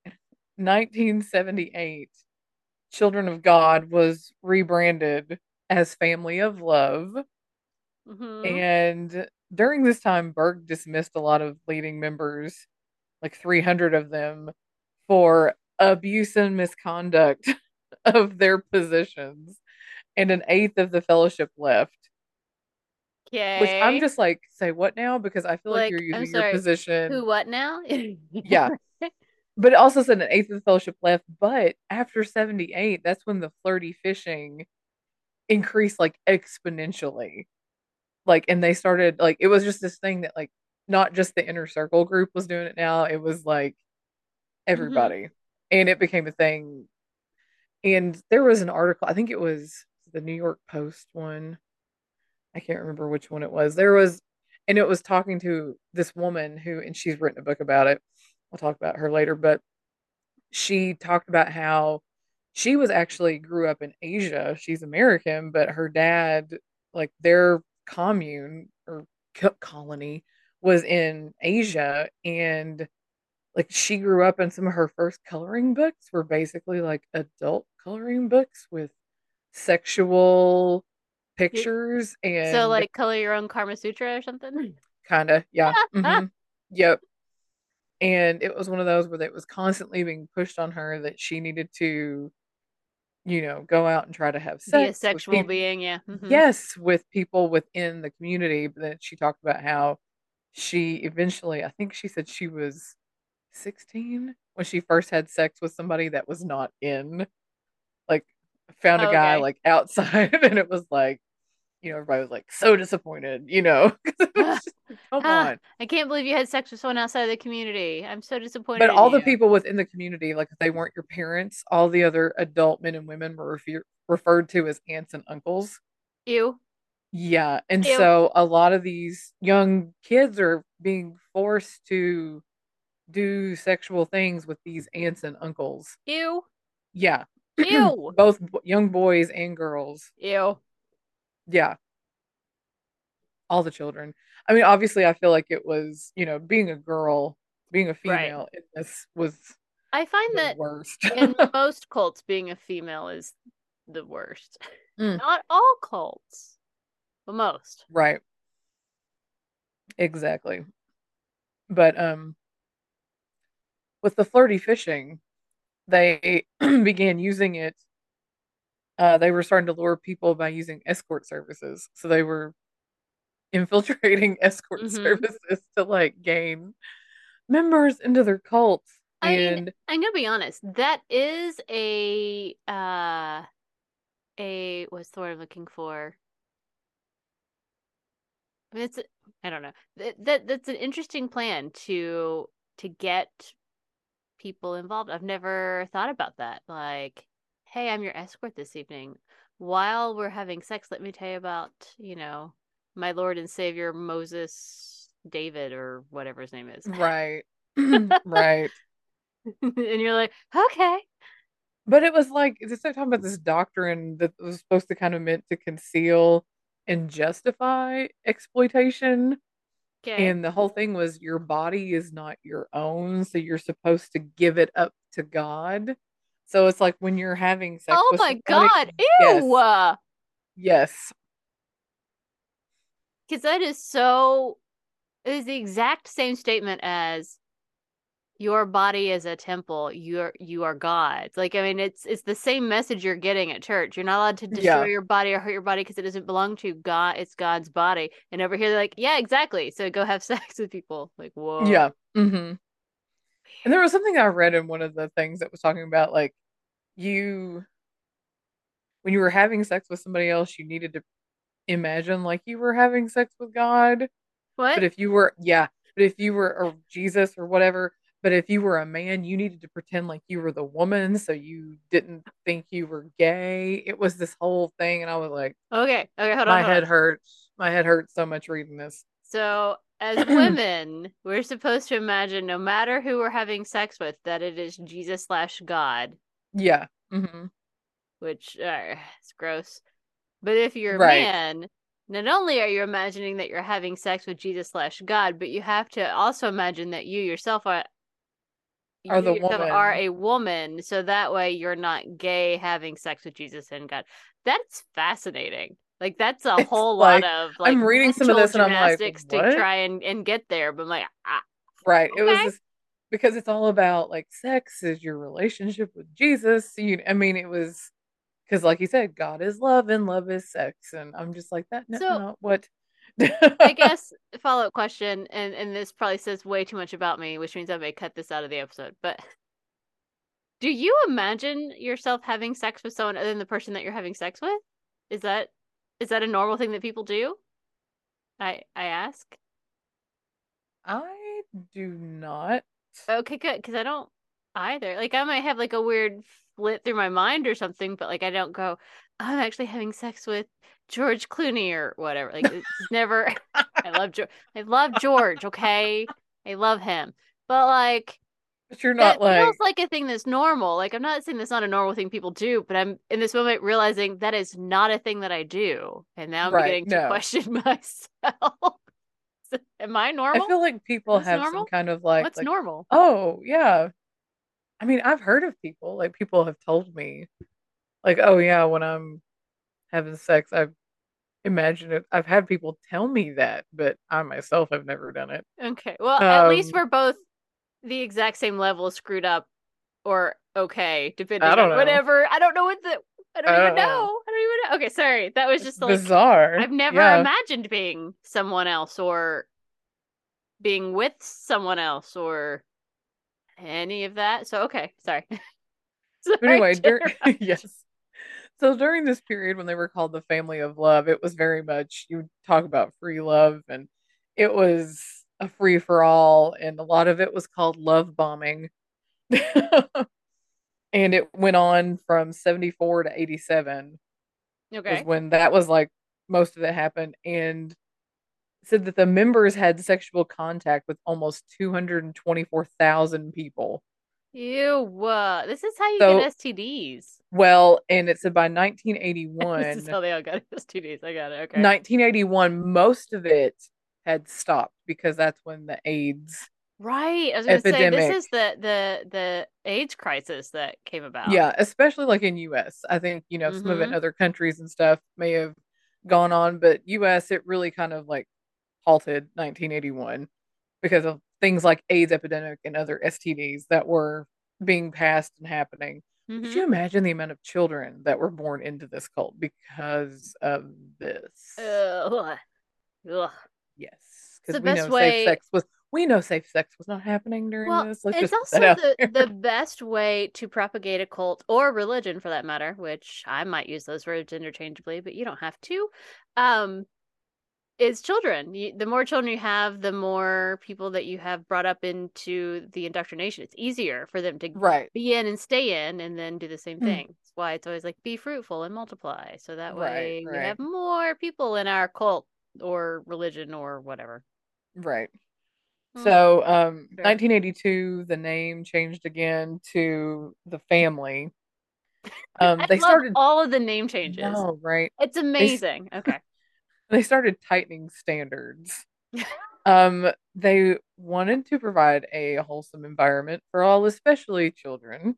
1978, Children of God was rebranded as Family of Love. Mm-hmm. And during this time, Berg dismissed a lot of leading members, like 300 of them, for abuse and misconduct of their positions. And an eighth of the fellowship left, which I'm Okay. just like, say what now? Because I feel like you're Like, I'm using your sorry. position. Who, what now? Yeah. But it also said an eighth of the fellowship left. But after 78, that's when the flirty fishing increased like exponentially. Like, and they started, like, it was just this thing that, like, not just the inner circle group was doing it now, it was like Mm-hmm. everybody. And it became a thing. And there was an article, I think it was the New York Post one. I can't remember which one it was. There was, and it was talking to this woman who, and she's written a book about it. I'll talk about her later, but she talked about how she was actually grew up in Asia. She's American, but her dad, like their commune or colony was in Asia. And like she grew up and some of her first coloring books were basically like adult coloring books with sexual You, pictures so, and like, color your own Karma Sutra or something? kind of, yeah. Yep. And it was one of those where it was constantly being pushed on her that she needed to, go out and try to have Be a sex with sexual people. being, yeah. Mm-hmm. Yes, with people within the community. But then she talked about how she eventually, I think she said she was 16 when she first had sex with somebody that was not in, like, found a Oh, guy okay. like outside, and it was like, everybody was like so disappointed, 'cause it was just like, come Ah, on. I can't believe you had sex with someone outside of the community. I'm so But disappointed in all the you. people within the community, like if they weren't your parents, all the other adult men and women were referred to as aunts and uncles. Ew. Yeah. And Ew. so a lot of these young kids are being forced to do sexual things with these aunts and uncles. Ew. Yeah. Ew. Both young boys and girls. Ew. Yeah. All the children. I mean, obviously, I feel like it was, being a girl, being a Right. female in this was I find the that worst. in most cults, being a female is the worst. Mm, Not all cults, but most. right. Exactly. But with the flirty fishing, they began using it. They were starting to lure people by using escort services. So they were infiltrating escort Mm-hmm. services to like gain members into their cults. I mean, And I'm gonna be honest. That is a what's the word I'm looking for? I mean, I don't know. That's an interesting plan to get people involved. I've never thought about that. Like, hey, I'm your escort this evening. While we're having sex, let me tell you about, my Lord and Savior Moses David or whatever his name is. right. Right. And you're like, okay, But it was like it's like talking about this doctrine that was supposed to kind of meant to conceal and justify exploitation. okay. And the whole thing was your body is not your own, so you're supposed to give it up to God. So it's like when you're having sex Oh with my somebody, God, yes, ew. yes, Because that is so, it is the exact same statement as your body is a temple. You are God's. Like, I mean, it's the same message you're getting at church. You're not allowed to destroy Yeah. your body or hurt your body because it doesn't belong to God. It's God's body. And over here they're like, yeah, exactly. So go have sex with people. Like, whoa. Yeah. And there was something I read in one of the things that was talking about like you when you were having sex with somebody else, you needed to imagine like you were having sex with God. But What? if you were, yeah, but if you were or Jesus or whatever, but if you were a man, you needed to pretend like you were the woman so you didn't think you were gay. It was this whole thing, and I was like, Okay. Okay, hold on, my hold on. head hurts. My head hurts so much reading this. So, as women, we're supposed to imagine no matter who we're having sex with, that it is Jesus slash God, Yeah. Hmm. which it's gross. But if you're a Right. man, not only are you imagining that you're having sex with Jesus slash God, but you have to also imagine that Are you the yourself are woman. a woman, so that way you're not gay having sex with Jesus and God. That's fascinating. Like that's a It's whole lot like of like I'm reading some of mental this and I'm like, gymnastics to what? try and get there. But I'm like, Right. It was okay. this because it's all about like sex is your relationship with Jesus. I mean, it was because, like you said, God is love and love is sex, and I'm just like that. No, So no, what? I guess follow-up question, and this probably says way too much about me, which means I may cut this out of the episode. But do you imagine yourself having sex with someone other than the person that you're having sex with? Is that is that a normal thing that people do? I ask. I do not. Okay, good, because I don't either. Like I might have like a weird flit through my mind or something, but like I don't go, I'm actually having sex with George Clooney or whatever. Like it's never. I love George. I love George. Okay, I love him, but like But you're not that feels like like a thing that's normal. Like I'm not saying that's not a normal thing people do, but I'm in this moment realizing that is not a thing that I do, and now I'm right. beginning to No, question myself. Am I I normal? feel like Is people this have some normal? kind of What's like, normal? oh yeah. I mean, I've heard of people like people have told me like, oh yeah, when I'm having sex, I imagine it. I've had people tell me that, but I myself have never done it. Okay. Well, at least Um, we're both the exact same level of screwed up or okay, I depending on don't know. whatever. I don't know what the I don't I even don't know. know. I don't even know. Okay, sorry. That was It's just like bizarre. I've never Yeah. imagined being someone else or being with someone else or any of that. So okay, sorry. But Sorry anyway, to interrupt. yes. So during this period when they were called the family of love, it was very much you talk about free love and it was a free for all and a lot of it was called love bombing. And it went on from 74 to 87 was Okay. when that was like most of it happened and said that the members had sexual contact with almost 224,000 people. Ew. This is how you get So, STDs. well, and it said by This is 1981 how they all got STDs. I got it. Okay. 1981, most of it had stopped because that's when the AIDS Right. I was gonna say this epidemic, is the AIDS crisis that came about. yeah, especially like in US. I think, some of it in Mm-hmm. other countries and stuff may have gone on, but US, it really kind of like halted 1981 because of things like AIDS epidemic and other STDs that were being passed and happening. But could Mm-hmm. you imagine the amount of children that were born into this cult because of this? Ugh. Ugh. Yes, It's the because we best know safe way. sex was not happening during Well, this. Let's it's just put also that out the there. best way to propagate a cult or religion for that matter, which I might use those words interchangeably, but you don't have to. Um, is children. The more children you have, the more people that you have brought up into the indoctrination. It's easier for them to Right. be in and stay in and then do the same Mm. thing. That's why it's always like be fruitful and multiply. So that Right, way we right, have more people in our cult or religion or whatever. right. Hmm, So, sure. 1982, the name changed again to the family. I They love started, all of the name changes. no, right? It's They amazing. Okay. they started tightening standards. They wanted to provide a wholesome environment for all, especially children.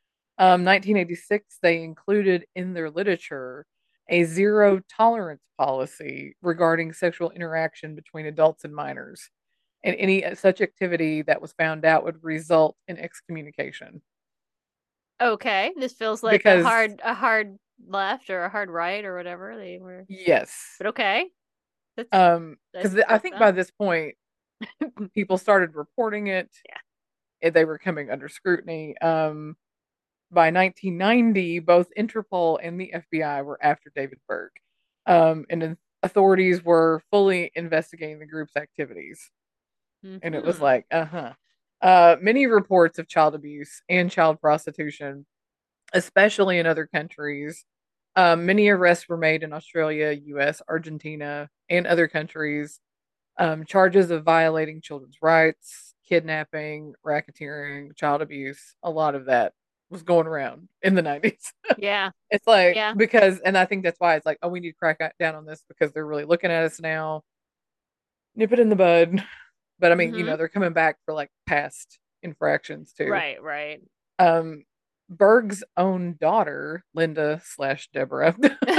1986, they included in their literature a zero tolerance policy regarding sexual interaction between adults and minors. and any such activity that was found out would result in excommunication. Okay, this feels like Because, a hard left or a hard right or whatever they were. yes, But okay, that's I because I support think that. by this point, people started reporting it, Yeah. and they were coming under scrutiny. By 1990, both Interpol and the FBI were after David Berg, and authorities were fully investigating the group's activities. And it was Hmm. like, many reports of child abuse and child prostitution, especially in other countries. Many arrests were made in Australia, US, Argentina, and other countries. Charges of violating children's rights, kidnapping, racketeering, child abuse, a lot of that was going around in the 90s. Yeah. It's like, Yeah. because, and I think that's why it's like, oh, we need to crack down on this because they're really looking at us now, nip it in the bud. But I mean, Hmm. they're coming back for like past infractions too. Right, right. Um, Berg's own daughter, Linda slash Deborah,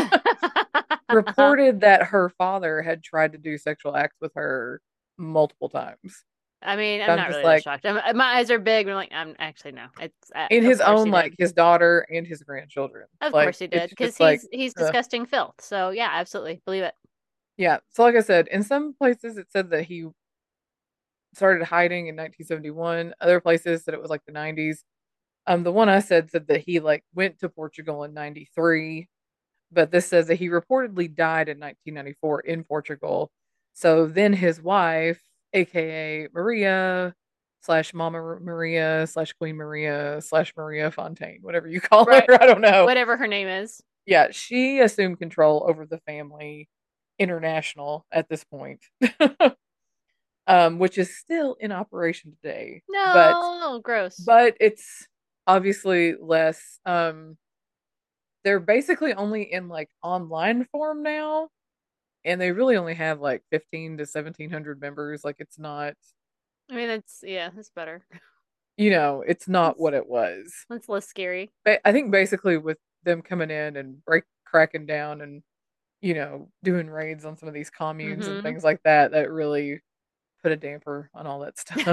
reported that her father had tried to do sexual acts with her multiple times. I mean, So I'm I'm not just really that like, shocked. My eyes are big. I'm like, I'm actually no. It's in of his course own, he like did. his daughter and his grandchildren. Of Like, course he it's did, just because like, he's uh, disgusting filth. So yeah, absolutely believe it. yeah. So, like I said, in some places it said that he started hiding in 1971. Other places said it was like the 90s. The one I said that he like went to Portugal in 93, but this says that he reportedly died in 1994 in Portugal. So then his wife, aka Maria slash Mama Maria slash Queen Maria slash Maria Fontaine, whatever you call her, Right. I don't know. Whatever her name is. Yeah, she assumed control over the family international at this point, which is still in operation today. No, gross. But it's obviously less. They're basically only in like online form now, and they really only have like 15 to 1700 members. Like it's not, I mean, that's yeah, that's better. it's not That's what it was. that's less scary. But I think basically with them coming in and cracking down and doing raids on some of these communes and Hmm. things like that, that really put a damper on all that stuff.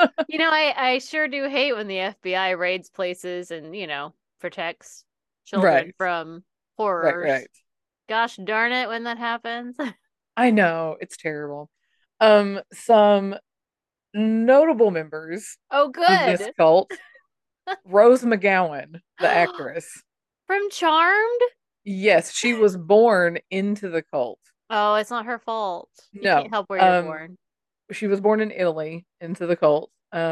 I sure do hate when the FBI raids places and, protects children Right, from right, horrors. right. Gosh darn it when that happens. I know it's terrible. Some notable members Oh, of this good. cult: Rose McGowan, the actress. From Charmed? Yes, she was born into the cult. Oh, it's not her fault. You can't No, help where you're born. she was born in Italy into the cult.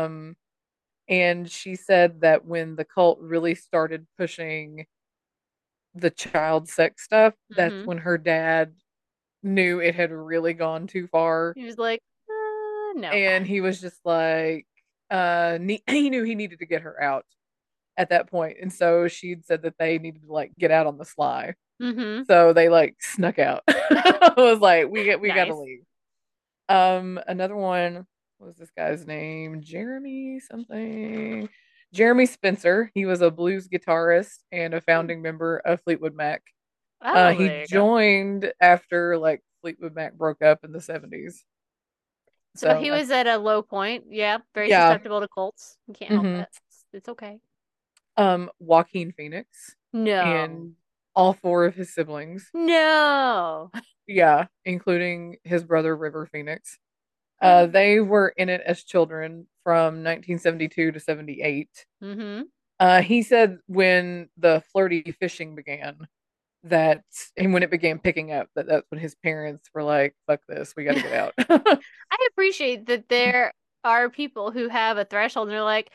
And she said that when the cult really started pushing the child sex stuff, that's Hmm. when her dad knew it had really gone too far. He was like, no. And he was just like, he knew he needed to get her out at that point. And so she'd said that they needed to like get out on the sly. Hmm. So they like snuck out. I was like, we got to Nice. leave. Another one, what was this guy's name? Jeremy something. Jeremy Spencer. He was a blues guitarist and a founding member of Fleetwood Mac. Oh, He there you go. joined after like Fleetwood Mac broke up in the 70s. So So he like, was at a low point. Yeah, very yeah. susceptible to cults. You can't help Hmm. it. It's okay. Joaquin Phoenix No. and all four of his siblings. No. Yeah, including his brother River Phoenix. They were in it as children from 1972 to 78. Hmm. He said when the flirty fishing began, that and when it began picking up, that's when his parents were like, "Fuck this, we got to get out." I appreciate that there are people who have a threshold and they're like,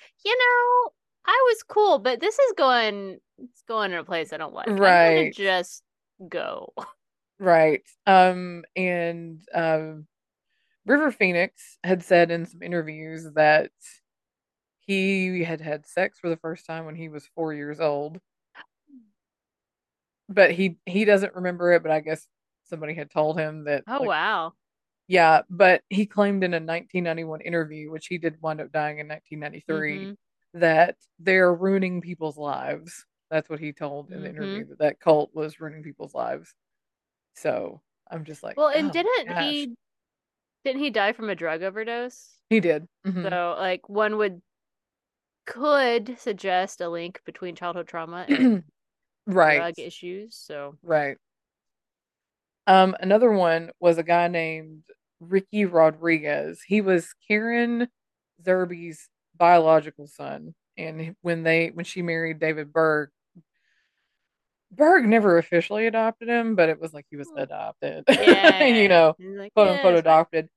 I was cool, but it's going in a place I don't like. I'm gonna Right, just go. right. And River Phoenix had said in some interviews that he had had sex for the first time when he was 4 years old, but he doesn't remember it. But I guess somebody had told him that, Oh like, wow. yeah. But he claimed in a 1991 interview, which he did wind up dying in 1993, Hmm. that they're ruining people's lives. That's what he told in the Hmm. interview, that cult was ruining people's lives. So I'm just like, Well, and oh my didn't gosh. Didn't he die from a drug overdose? He did. Hmm. So, like, one would could suggest a link between childhood trauma and Right. drug issues. So, Right. Another one was a guy named Ricky Rodriguez. He was Karen Zerbe's biological son, and when she married David Berg, Berg never officially adopted him, but it was like he was adopted, you yeah. know, And like, quote yeah, unquote it's fine. adopted.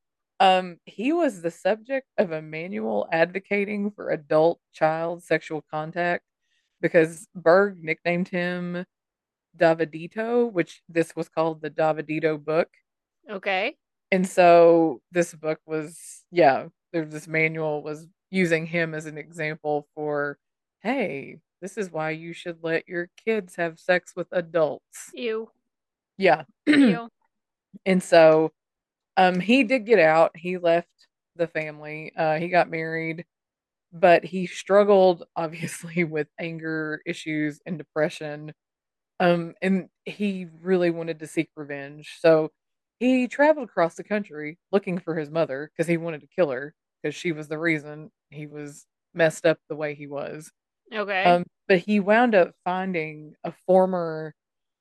He was the subject of a manual advocating for adult child sexual contact because Berg nicknamed him Davidito, which this was called the Davidito book. Okay. And so this book was, yeah, there's this manual was using him as an example for, hey, this is why you should let your kids have sex with adults. Ew. Yeah. Ew. And so he did get out. He left the family. He got married, but he struggled obviously with anger issues and depression. And he really wanted to seek revenge. So he traveled across the country looking for his mother because he wanted to kill her because she was the reason he was messed up the way he was. Okay. But he wound up finding a former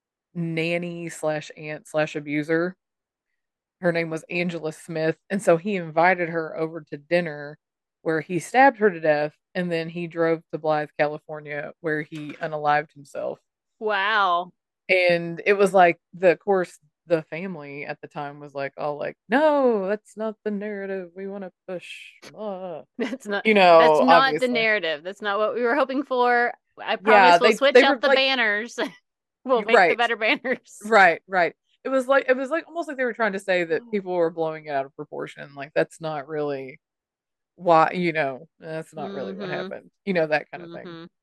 nanny slash aunt slash abuser. Her name was Angela Smith. And so he invited her over to dinner where he stabbed her to death. And then he drove to Blythe, California, where he unalived himself. Wow. And it was like of course the family at the time was like all like, no, that's not the narrative we want to push. That's not that's not the Obviously. narrative. That's not what we were hoping for. I Yeah, promise we'll switch they out were the like, banners. We'll make the right, better banners. right. It was like almost like they were trying to say that people were blowing it out of proportion. Like that's not really why, that's not really what Mm-hmm. happened. That kind of thing. Mm-hmm.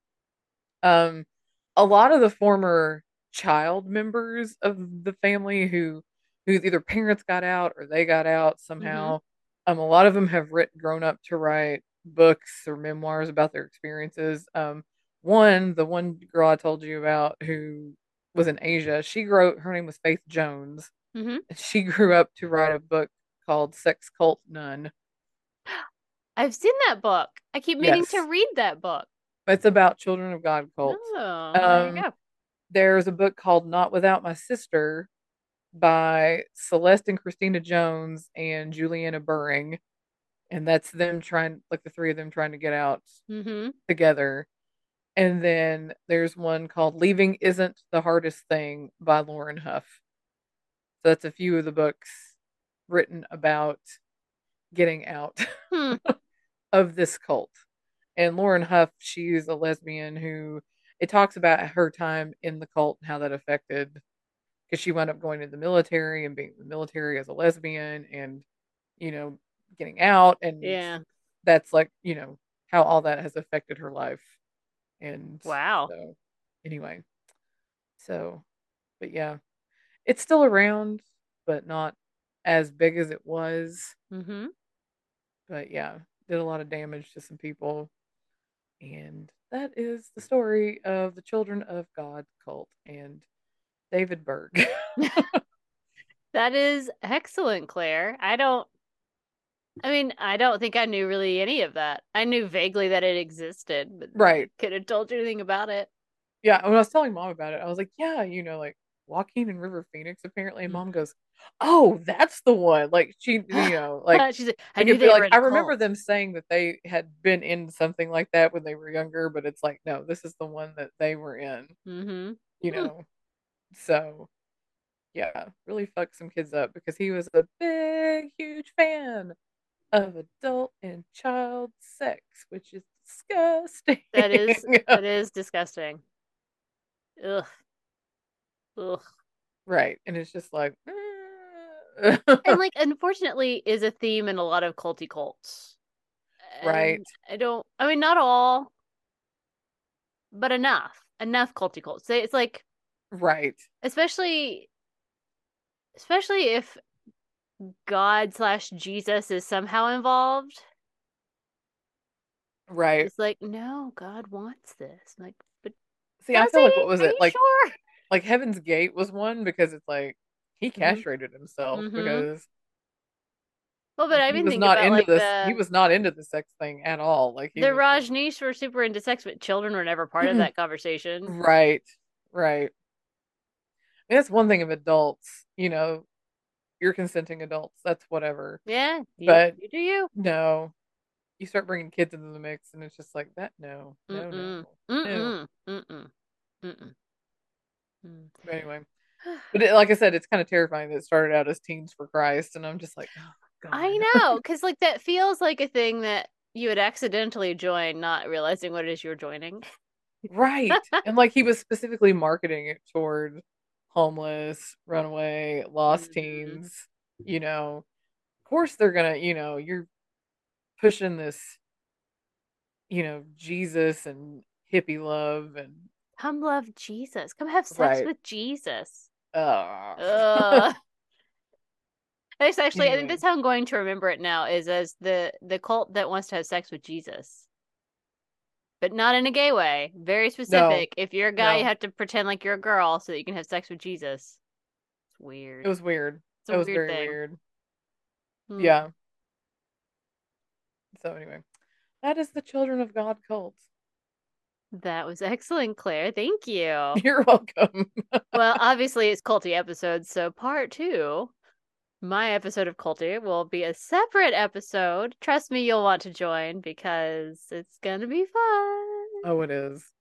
Um, a lot of the former child members of the family whose either parents got out or they got out Mm-hmm. somehow. A lot of them have grown up to write books or memoirs about their experiences. The one girl I told you about who was in Asia, her name was Faith Jones. Mm-hmm. And she grew up to write a book called Sex Cult Nun. I've seen that book. I keep meaning to Yes, read that book. it's about Children of God cults. Oh, there you Um, go. there's a book called Not Without My Sister by Celeste and Christina Jones and Juliana Burring. And that's them trying, like the three of them trying to get out Mm-hmm. together. And then there's one called Leaving Isn't the Hardest Thing by Lauren Huff. So that's a few of the books written about getting out Hmm. of this cult. And Lauren Huff, she's a lesbian who it talks about her time in the cult and how that affected because she wound up going to the military and being in the military as a lesbian and you know getting out and Yeah. that's like how all that has affected her life and Wow. so anyway so but yeah it's still around but not as big as it was Mm-hmm. but yeah did a lot of damage to some people and that is the story of the Children of God cult and David Berg. That is excellent, Claire. I don't think I knew really any of that. I knew vaguely that it existed, but I Right. couldn't have told you anything about it. Yeah, when I was telling mom about it, I was like, yeah, like Joaquin and River Phoenix apparently. And mom goes, oh, that's the one. Like she, She's like, I knew they were like in I a remember cult. them saying that they had been in something like that when they were younger, but it's like, no, this is the one that they were in, Mm-hmm. you Hmm. know. So yeah, really fucked some kids up because he was a big, huge fan of adult and child sex, which is disgusting. That is disgusting. Ugh. Ugh. Right. And it's just like, And like unfortunately is a theme in a lot of culty cults. right, And I mean not all, but enough. Enough culty cults. It's like right, especially if God slash Jesus is somehow involved. right. It's like, no, God wants this. I'm like, but See, I does feel like what he? was Are it? you sure? Like Heaven's Gate was one because it's like he Mm-hmm. castrated himself Mm-hmm. because Well, but I He mean, was think not about into like this. He was not into the sex thing at all. Like he the was just Rajneesh were super into sex, but children were never part of that conversation. right, right. And that's one thing of adults, you're consenting adults. That's whatever. Yeah, But you do you. no, you start bringing kids into the mix, and it's just like that. No, no, no, Mm-mm. no. Mm-mm. Mm-mm. Mm-mm. Mm. But anyway, but like I said, it's kind of terrifying that it started out as Teens for Christ, and I'm just like, oh I God. know, because like that feels like a thing that you would accidentally join, not realizing what it is you're joining. Right. And like he was specifically marketing it toward homeless, runaway, lost Hmm. teens, Of course they're gonna, you're pushing this, Jesus and hippie love and Come love Jesus. Come have sex right. with Jesus. Uh Ugh. That's actually, I think anyway. that's how I'm going to remember it now, is as the cult that wants to have sex with Jesus. But not in a gay way. Very No, specific. If you're a guy, you no. have to pretend like you're a girl so that you can have sex with Jesus. It's It weird. was weird. It's a It was weird very thing. weird. Hmm. Yeah. So anyway, that is the Children of God cult. That was excellent, Claire. Thank you. You're welcome. Well, obviously it's culty episodes, so part two, my episode of culty, will be a separate episode. Trust me, you'll want to join because it's gonna be fun. Oh, it is.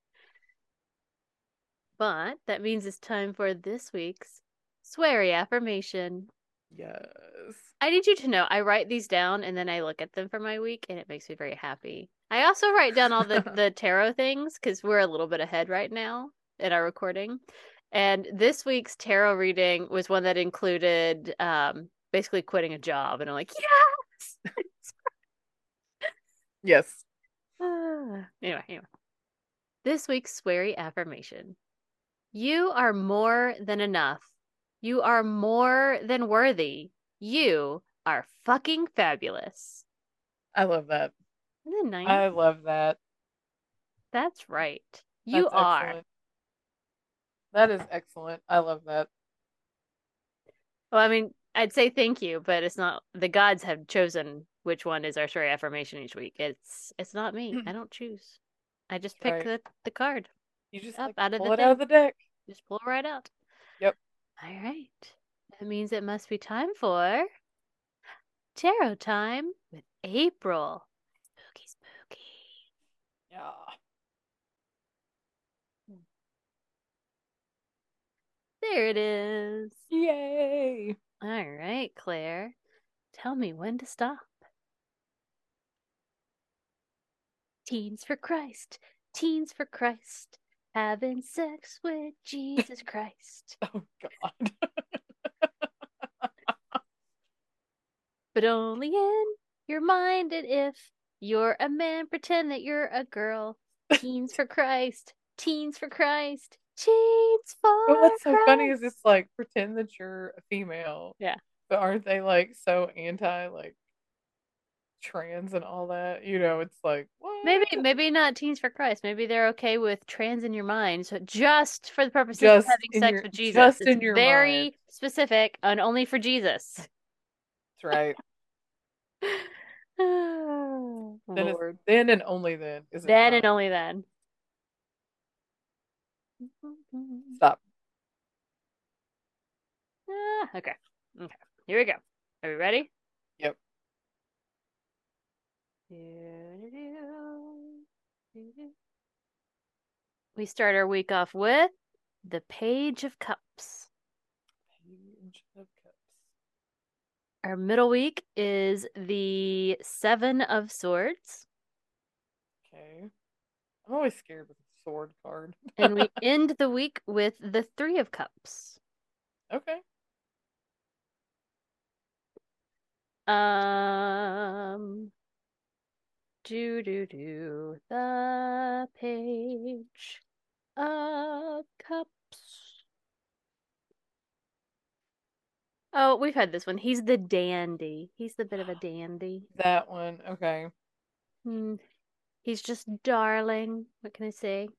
But that means it's time for this week's sweary affirmation. Yes. I need you to know I write these down and then I look at them for my week and it makes me very happy. I also write down all the tarot things because we're a little bit ahead right now in our recording. And this week's tarot reading was one that included basically quitting a job. And I'm like, yes! Yes. Anyway. This week's sweary affirmation. You are more than enough. You are more than worthy. You are fucking fabulous. I love that. Isn't that nice? I love that. That's right. You That's are. excellent. That is excellent. I love that. Well, I mean, I'd say thank you, but it's not the gods have chosen which one is our story affirmation each week. It's not me. I don't choose. I just That's pick right. the card You just up like out of the pull it out of thing. the deck. Just pull it right out. Yep. All right. That means it must be time for tarot time with April. Spooky, spooky. Yeah. There it is. Yay. All right, Claire. Tell me when to stop. Teens for Christ. Teens for Christ. Having sex with Jesus Christ. Oh God. But only in your mind, and if you're a man, pretend that you're a girl. Teens for Christ. Teens for Christ. Teens But for what's so funny is Christ. it's like pretend that you're a female, Yeah. but aren't they like so anti like trans and all that? It's like what? Maybe not teens for Christ. Maybe they're okay with trans in your mind. So just for the purposes of having sex with Jesus. Just It's in your mind. very specific and only for Jesus. That's right. Then it's Lord. then and only then is it Then and fine. only then. Stop. Okay. Okay. Here we go. Are we ready? Yep. We start our week off with the Page of Cups. Page of Cups. Our middle week is the Seven of Swords. Okay. I'm always scared with the sword card. And we end the week with the Three of Cups. Okay. Um, the Page of Cups. Oh, we've had this one. He's the dandy. He's the bit of a dandy. That one. Okay. Hmm. He's just darling. What can I say?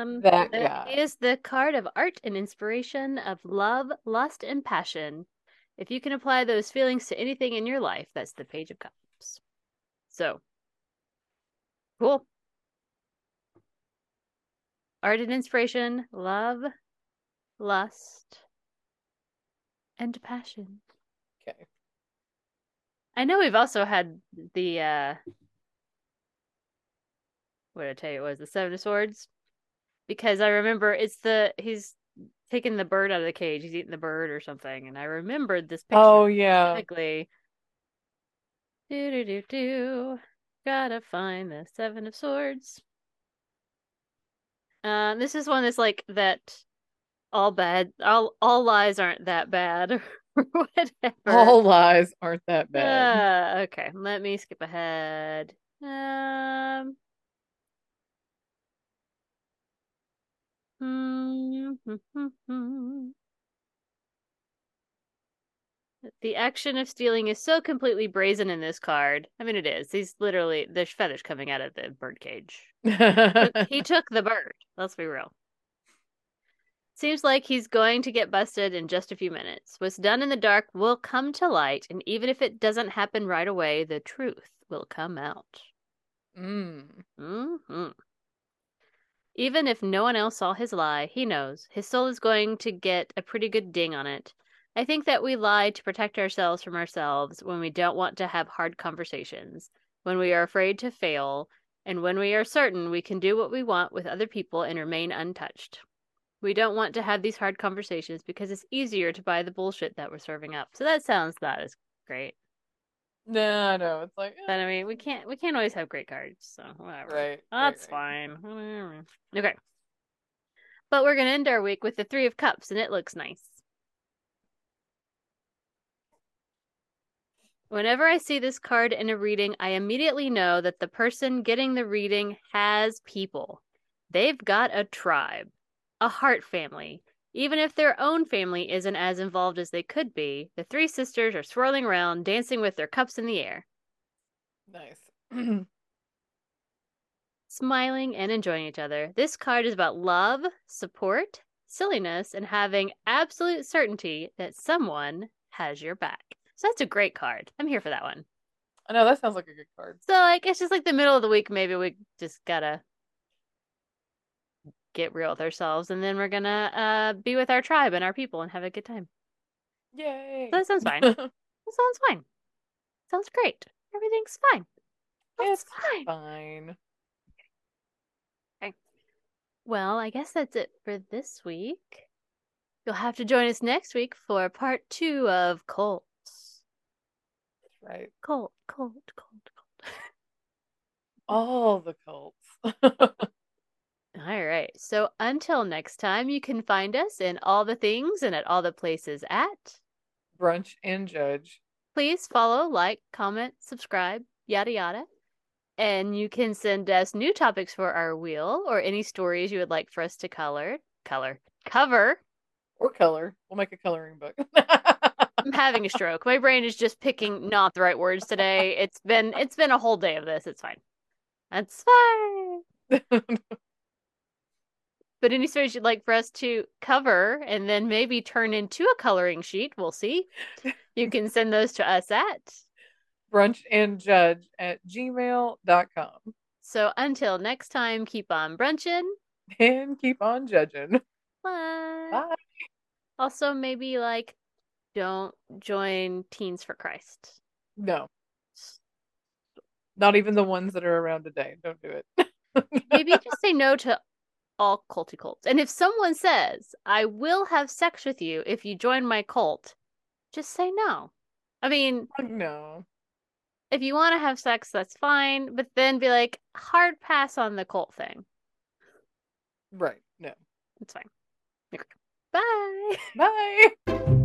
That guy. He is the card of art and inspiration, of love, lust, and passion. If you can apply those feelings to anything in your life, that's the Page of Cups. So, cool. Art and inspiration, love, lust, and passion. Okay. I know we've also had the what did I tell you it was? The Seven of Swords. Because I remember he's taking the bird out of the cage. He's eating the bird or something. And I remembered this picture Oh yeah. specifically. Do do do do. Gotta find the Seven of Swords. This is one that's like that all lies aren't that bad or whatever. All lies aren't that bad. Okay, let me skip ahead. Hmm, hmm, hmm, hmm. The action of stealing is so completely brazen in this card. I mean, it is. He's literally, there's feathers coming out of the bird cage. He took the bird. Let's be real. Seems like he's going to get busted in just a few minutes. What's done in the dark will come to light, and even if it doesn't happen right away, the truth will come out. Mm-hmm. Even if no one else saw his lie, he knows. His soul is going to get a pretty good ding on it. I think that we lie to protect ourselves from ourselves when we don't want to have hard conversations, when we are afraid to fail, and when we are certain we can do what we want with other people and remain untouched. We don't want to have these hard conversations because it's easier to buy the bullshit that we're serving up. So that sounds not as great. No, no, it's like But I mean, we can't always have great cards, so whatever. right, right, That's right. fine. Whatever. Okay. But we're gonna end our week with the Three of Cups, and it looks nice. Whenever I see this card in a reading, I immediately know that the person getting the reading has people. They've got a tribe, a heart family. Even if their own family isn't as involved as they could be, the three sisters are swirling around, dancing with their cups in the air, Nice. smiling and enjoying each other. This card is about love, support, silliness, and having absolute certainty that someone has your back. So that's a great card. I'm here for that one. I know that sounds like a good card. So like it's just like the middle of the week, maybe we just gotta get real with ourselves and then we're gonna be with our tribe and our people and have a good time. So Yay. that sounds fine. That sounds fine. Sounds great. Everything's fine. That's It's fine. fine. Okay. Well, I guess that's it for this week. You'll have to join us next week for part 2 of Colts. That's right. Colt, Colt, Colt, Colt. All the cults. All right. So until next time, you can find us in all the things and at all the places at. Brunch and Judge. Please follow, like, comment, subscribe, yada yada. And you can send us new topics for our wheel or any stories you would like for us to cover. Or color. We'll make a coloring book. I'm having a stroke. My brain is just picking not the right words today. It's been a whole day of this. It's fine. That's fine. But any stories you'd like for us to cover and then maybe turn into a coloring sheet, we'll see. You can send those to us at brunchandjudge@gmail.com. So until next time, keep on brunching. And keep on judging. Bye. Bye. Also, maybe like don't join Teens for Christ. No, not even the ones that are around today. Don't do it. Maybe just say no to all culty cults. And if someone says, I will have sex with you if you join my cult, just say no. I mean, No. if you want to have sex, that's fine, but then be like, hard pass on the cult thing. Right. No. It's fine. Okay. Bye. Bye.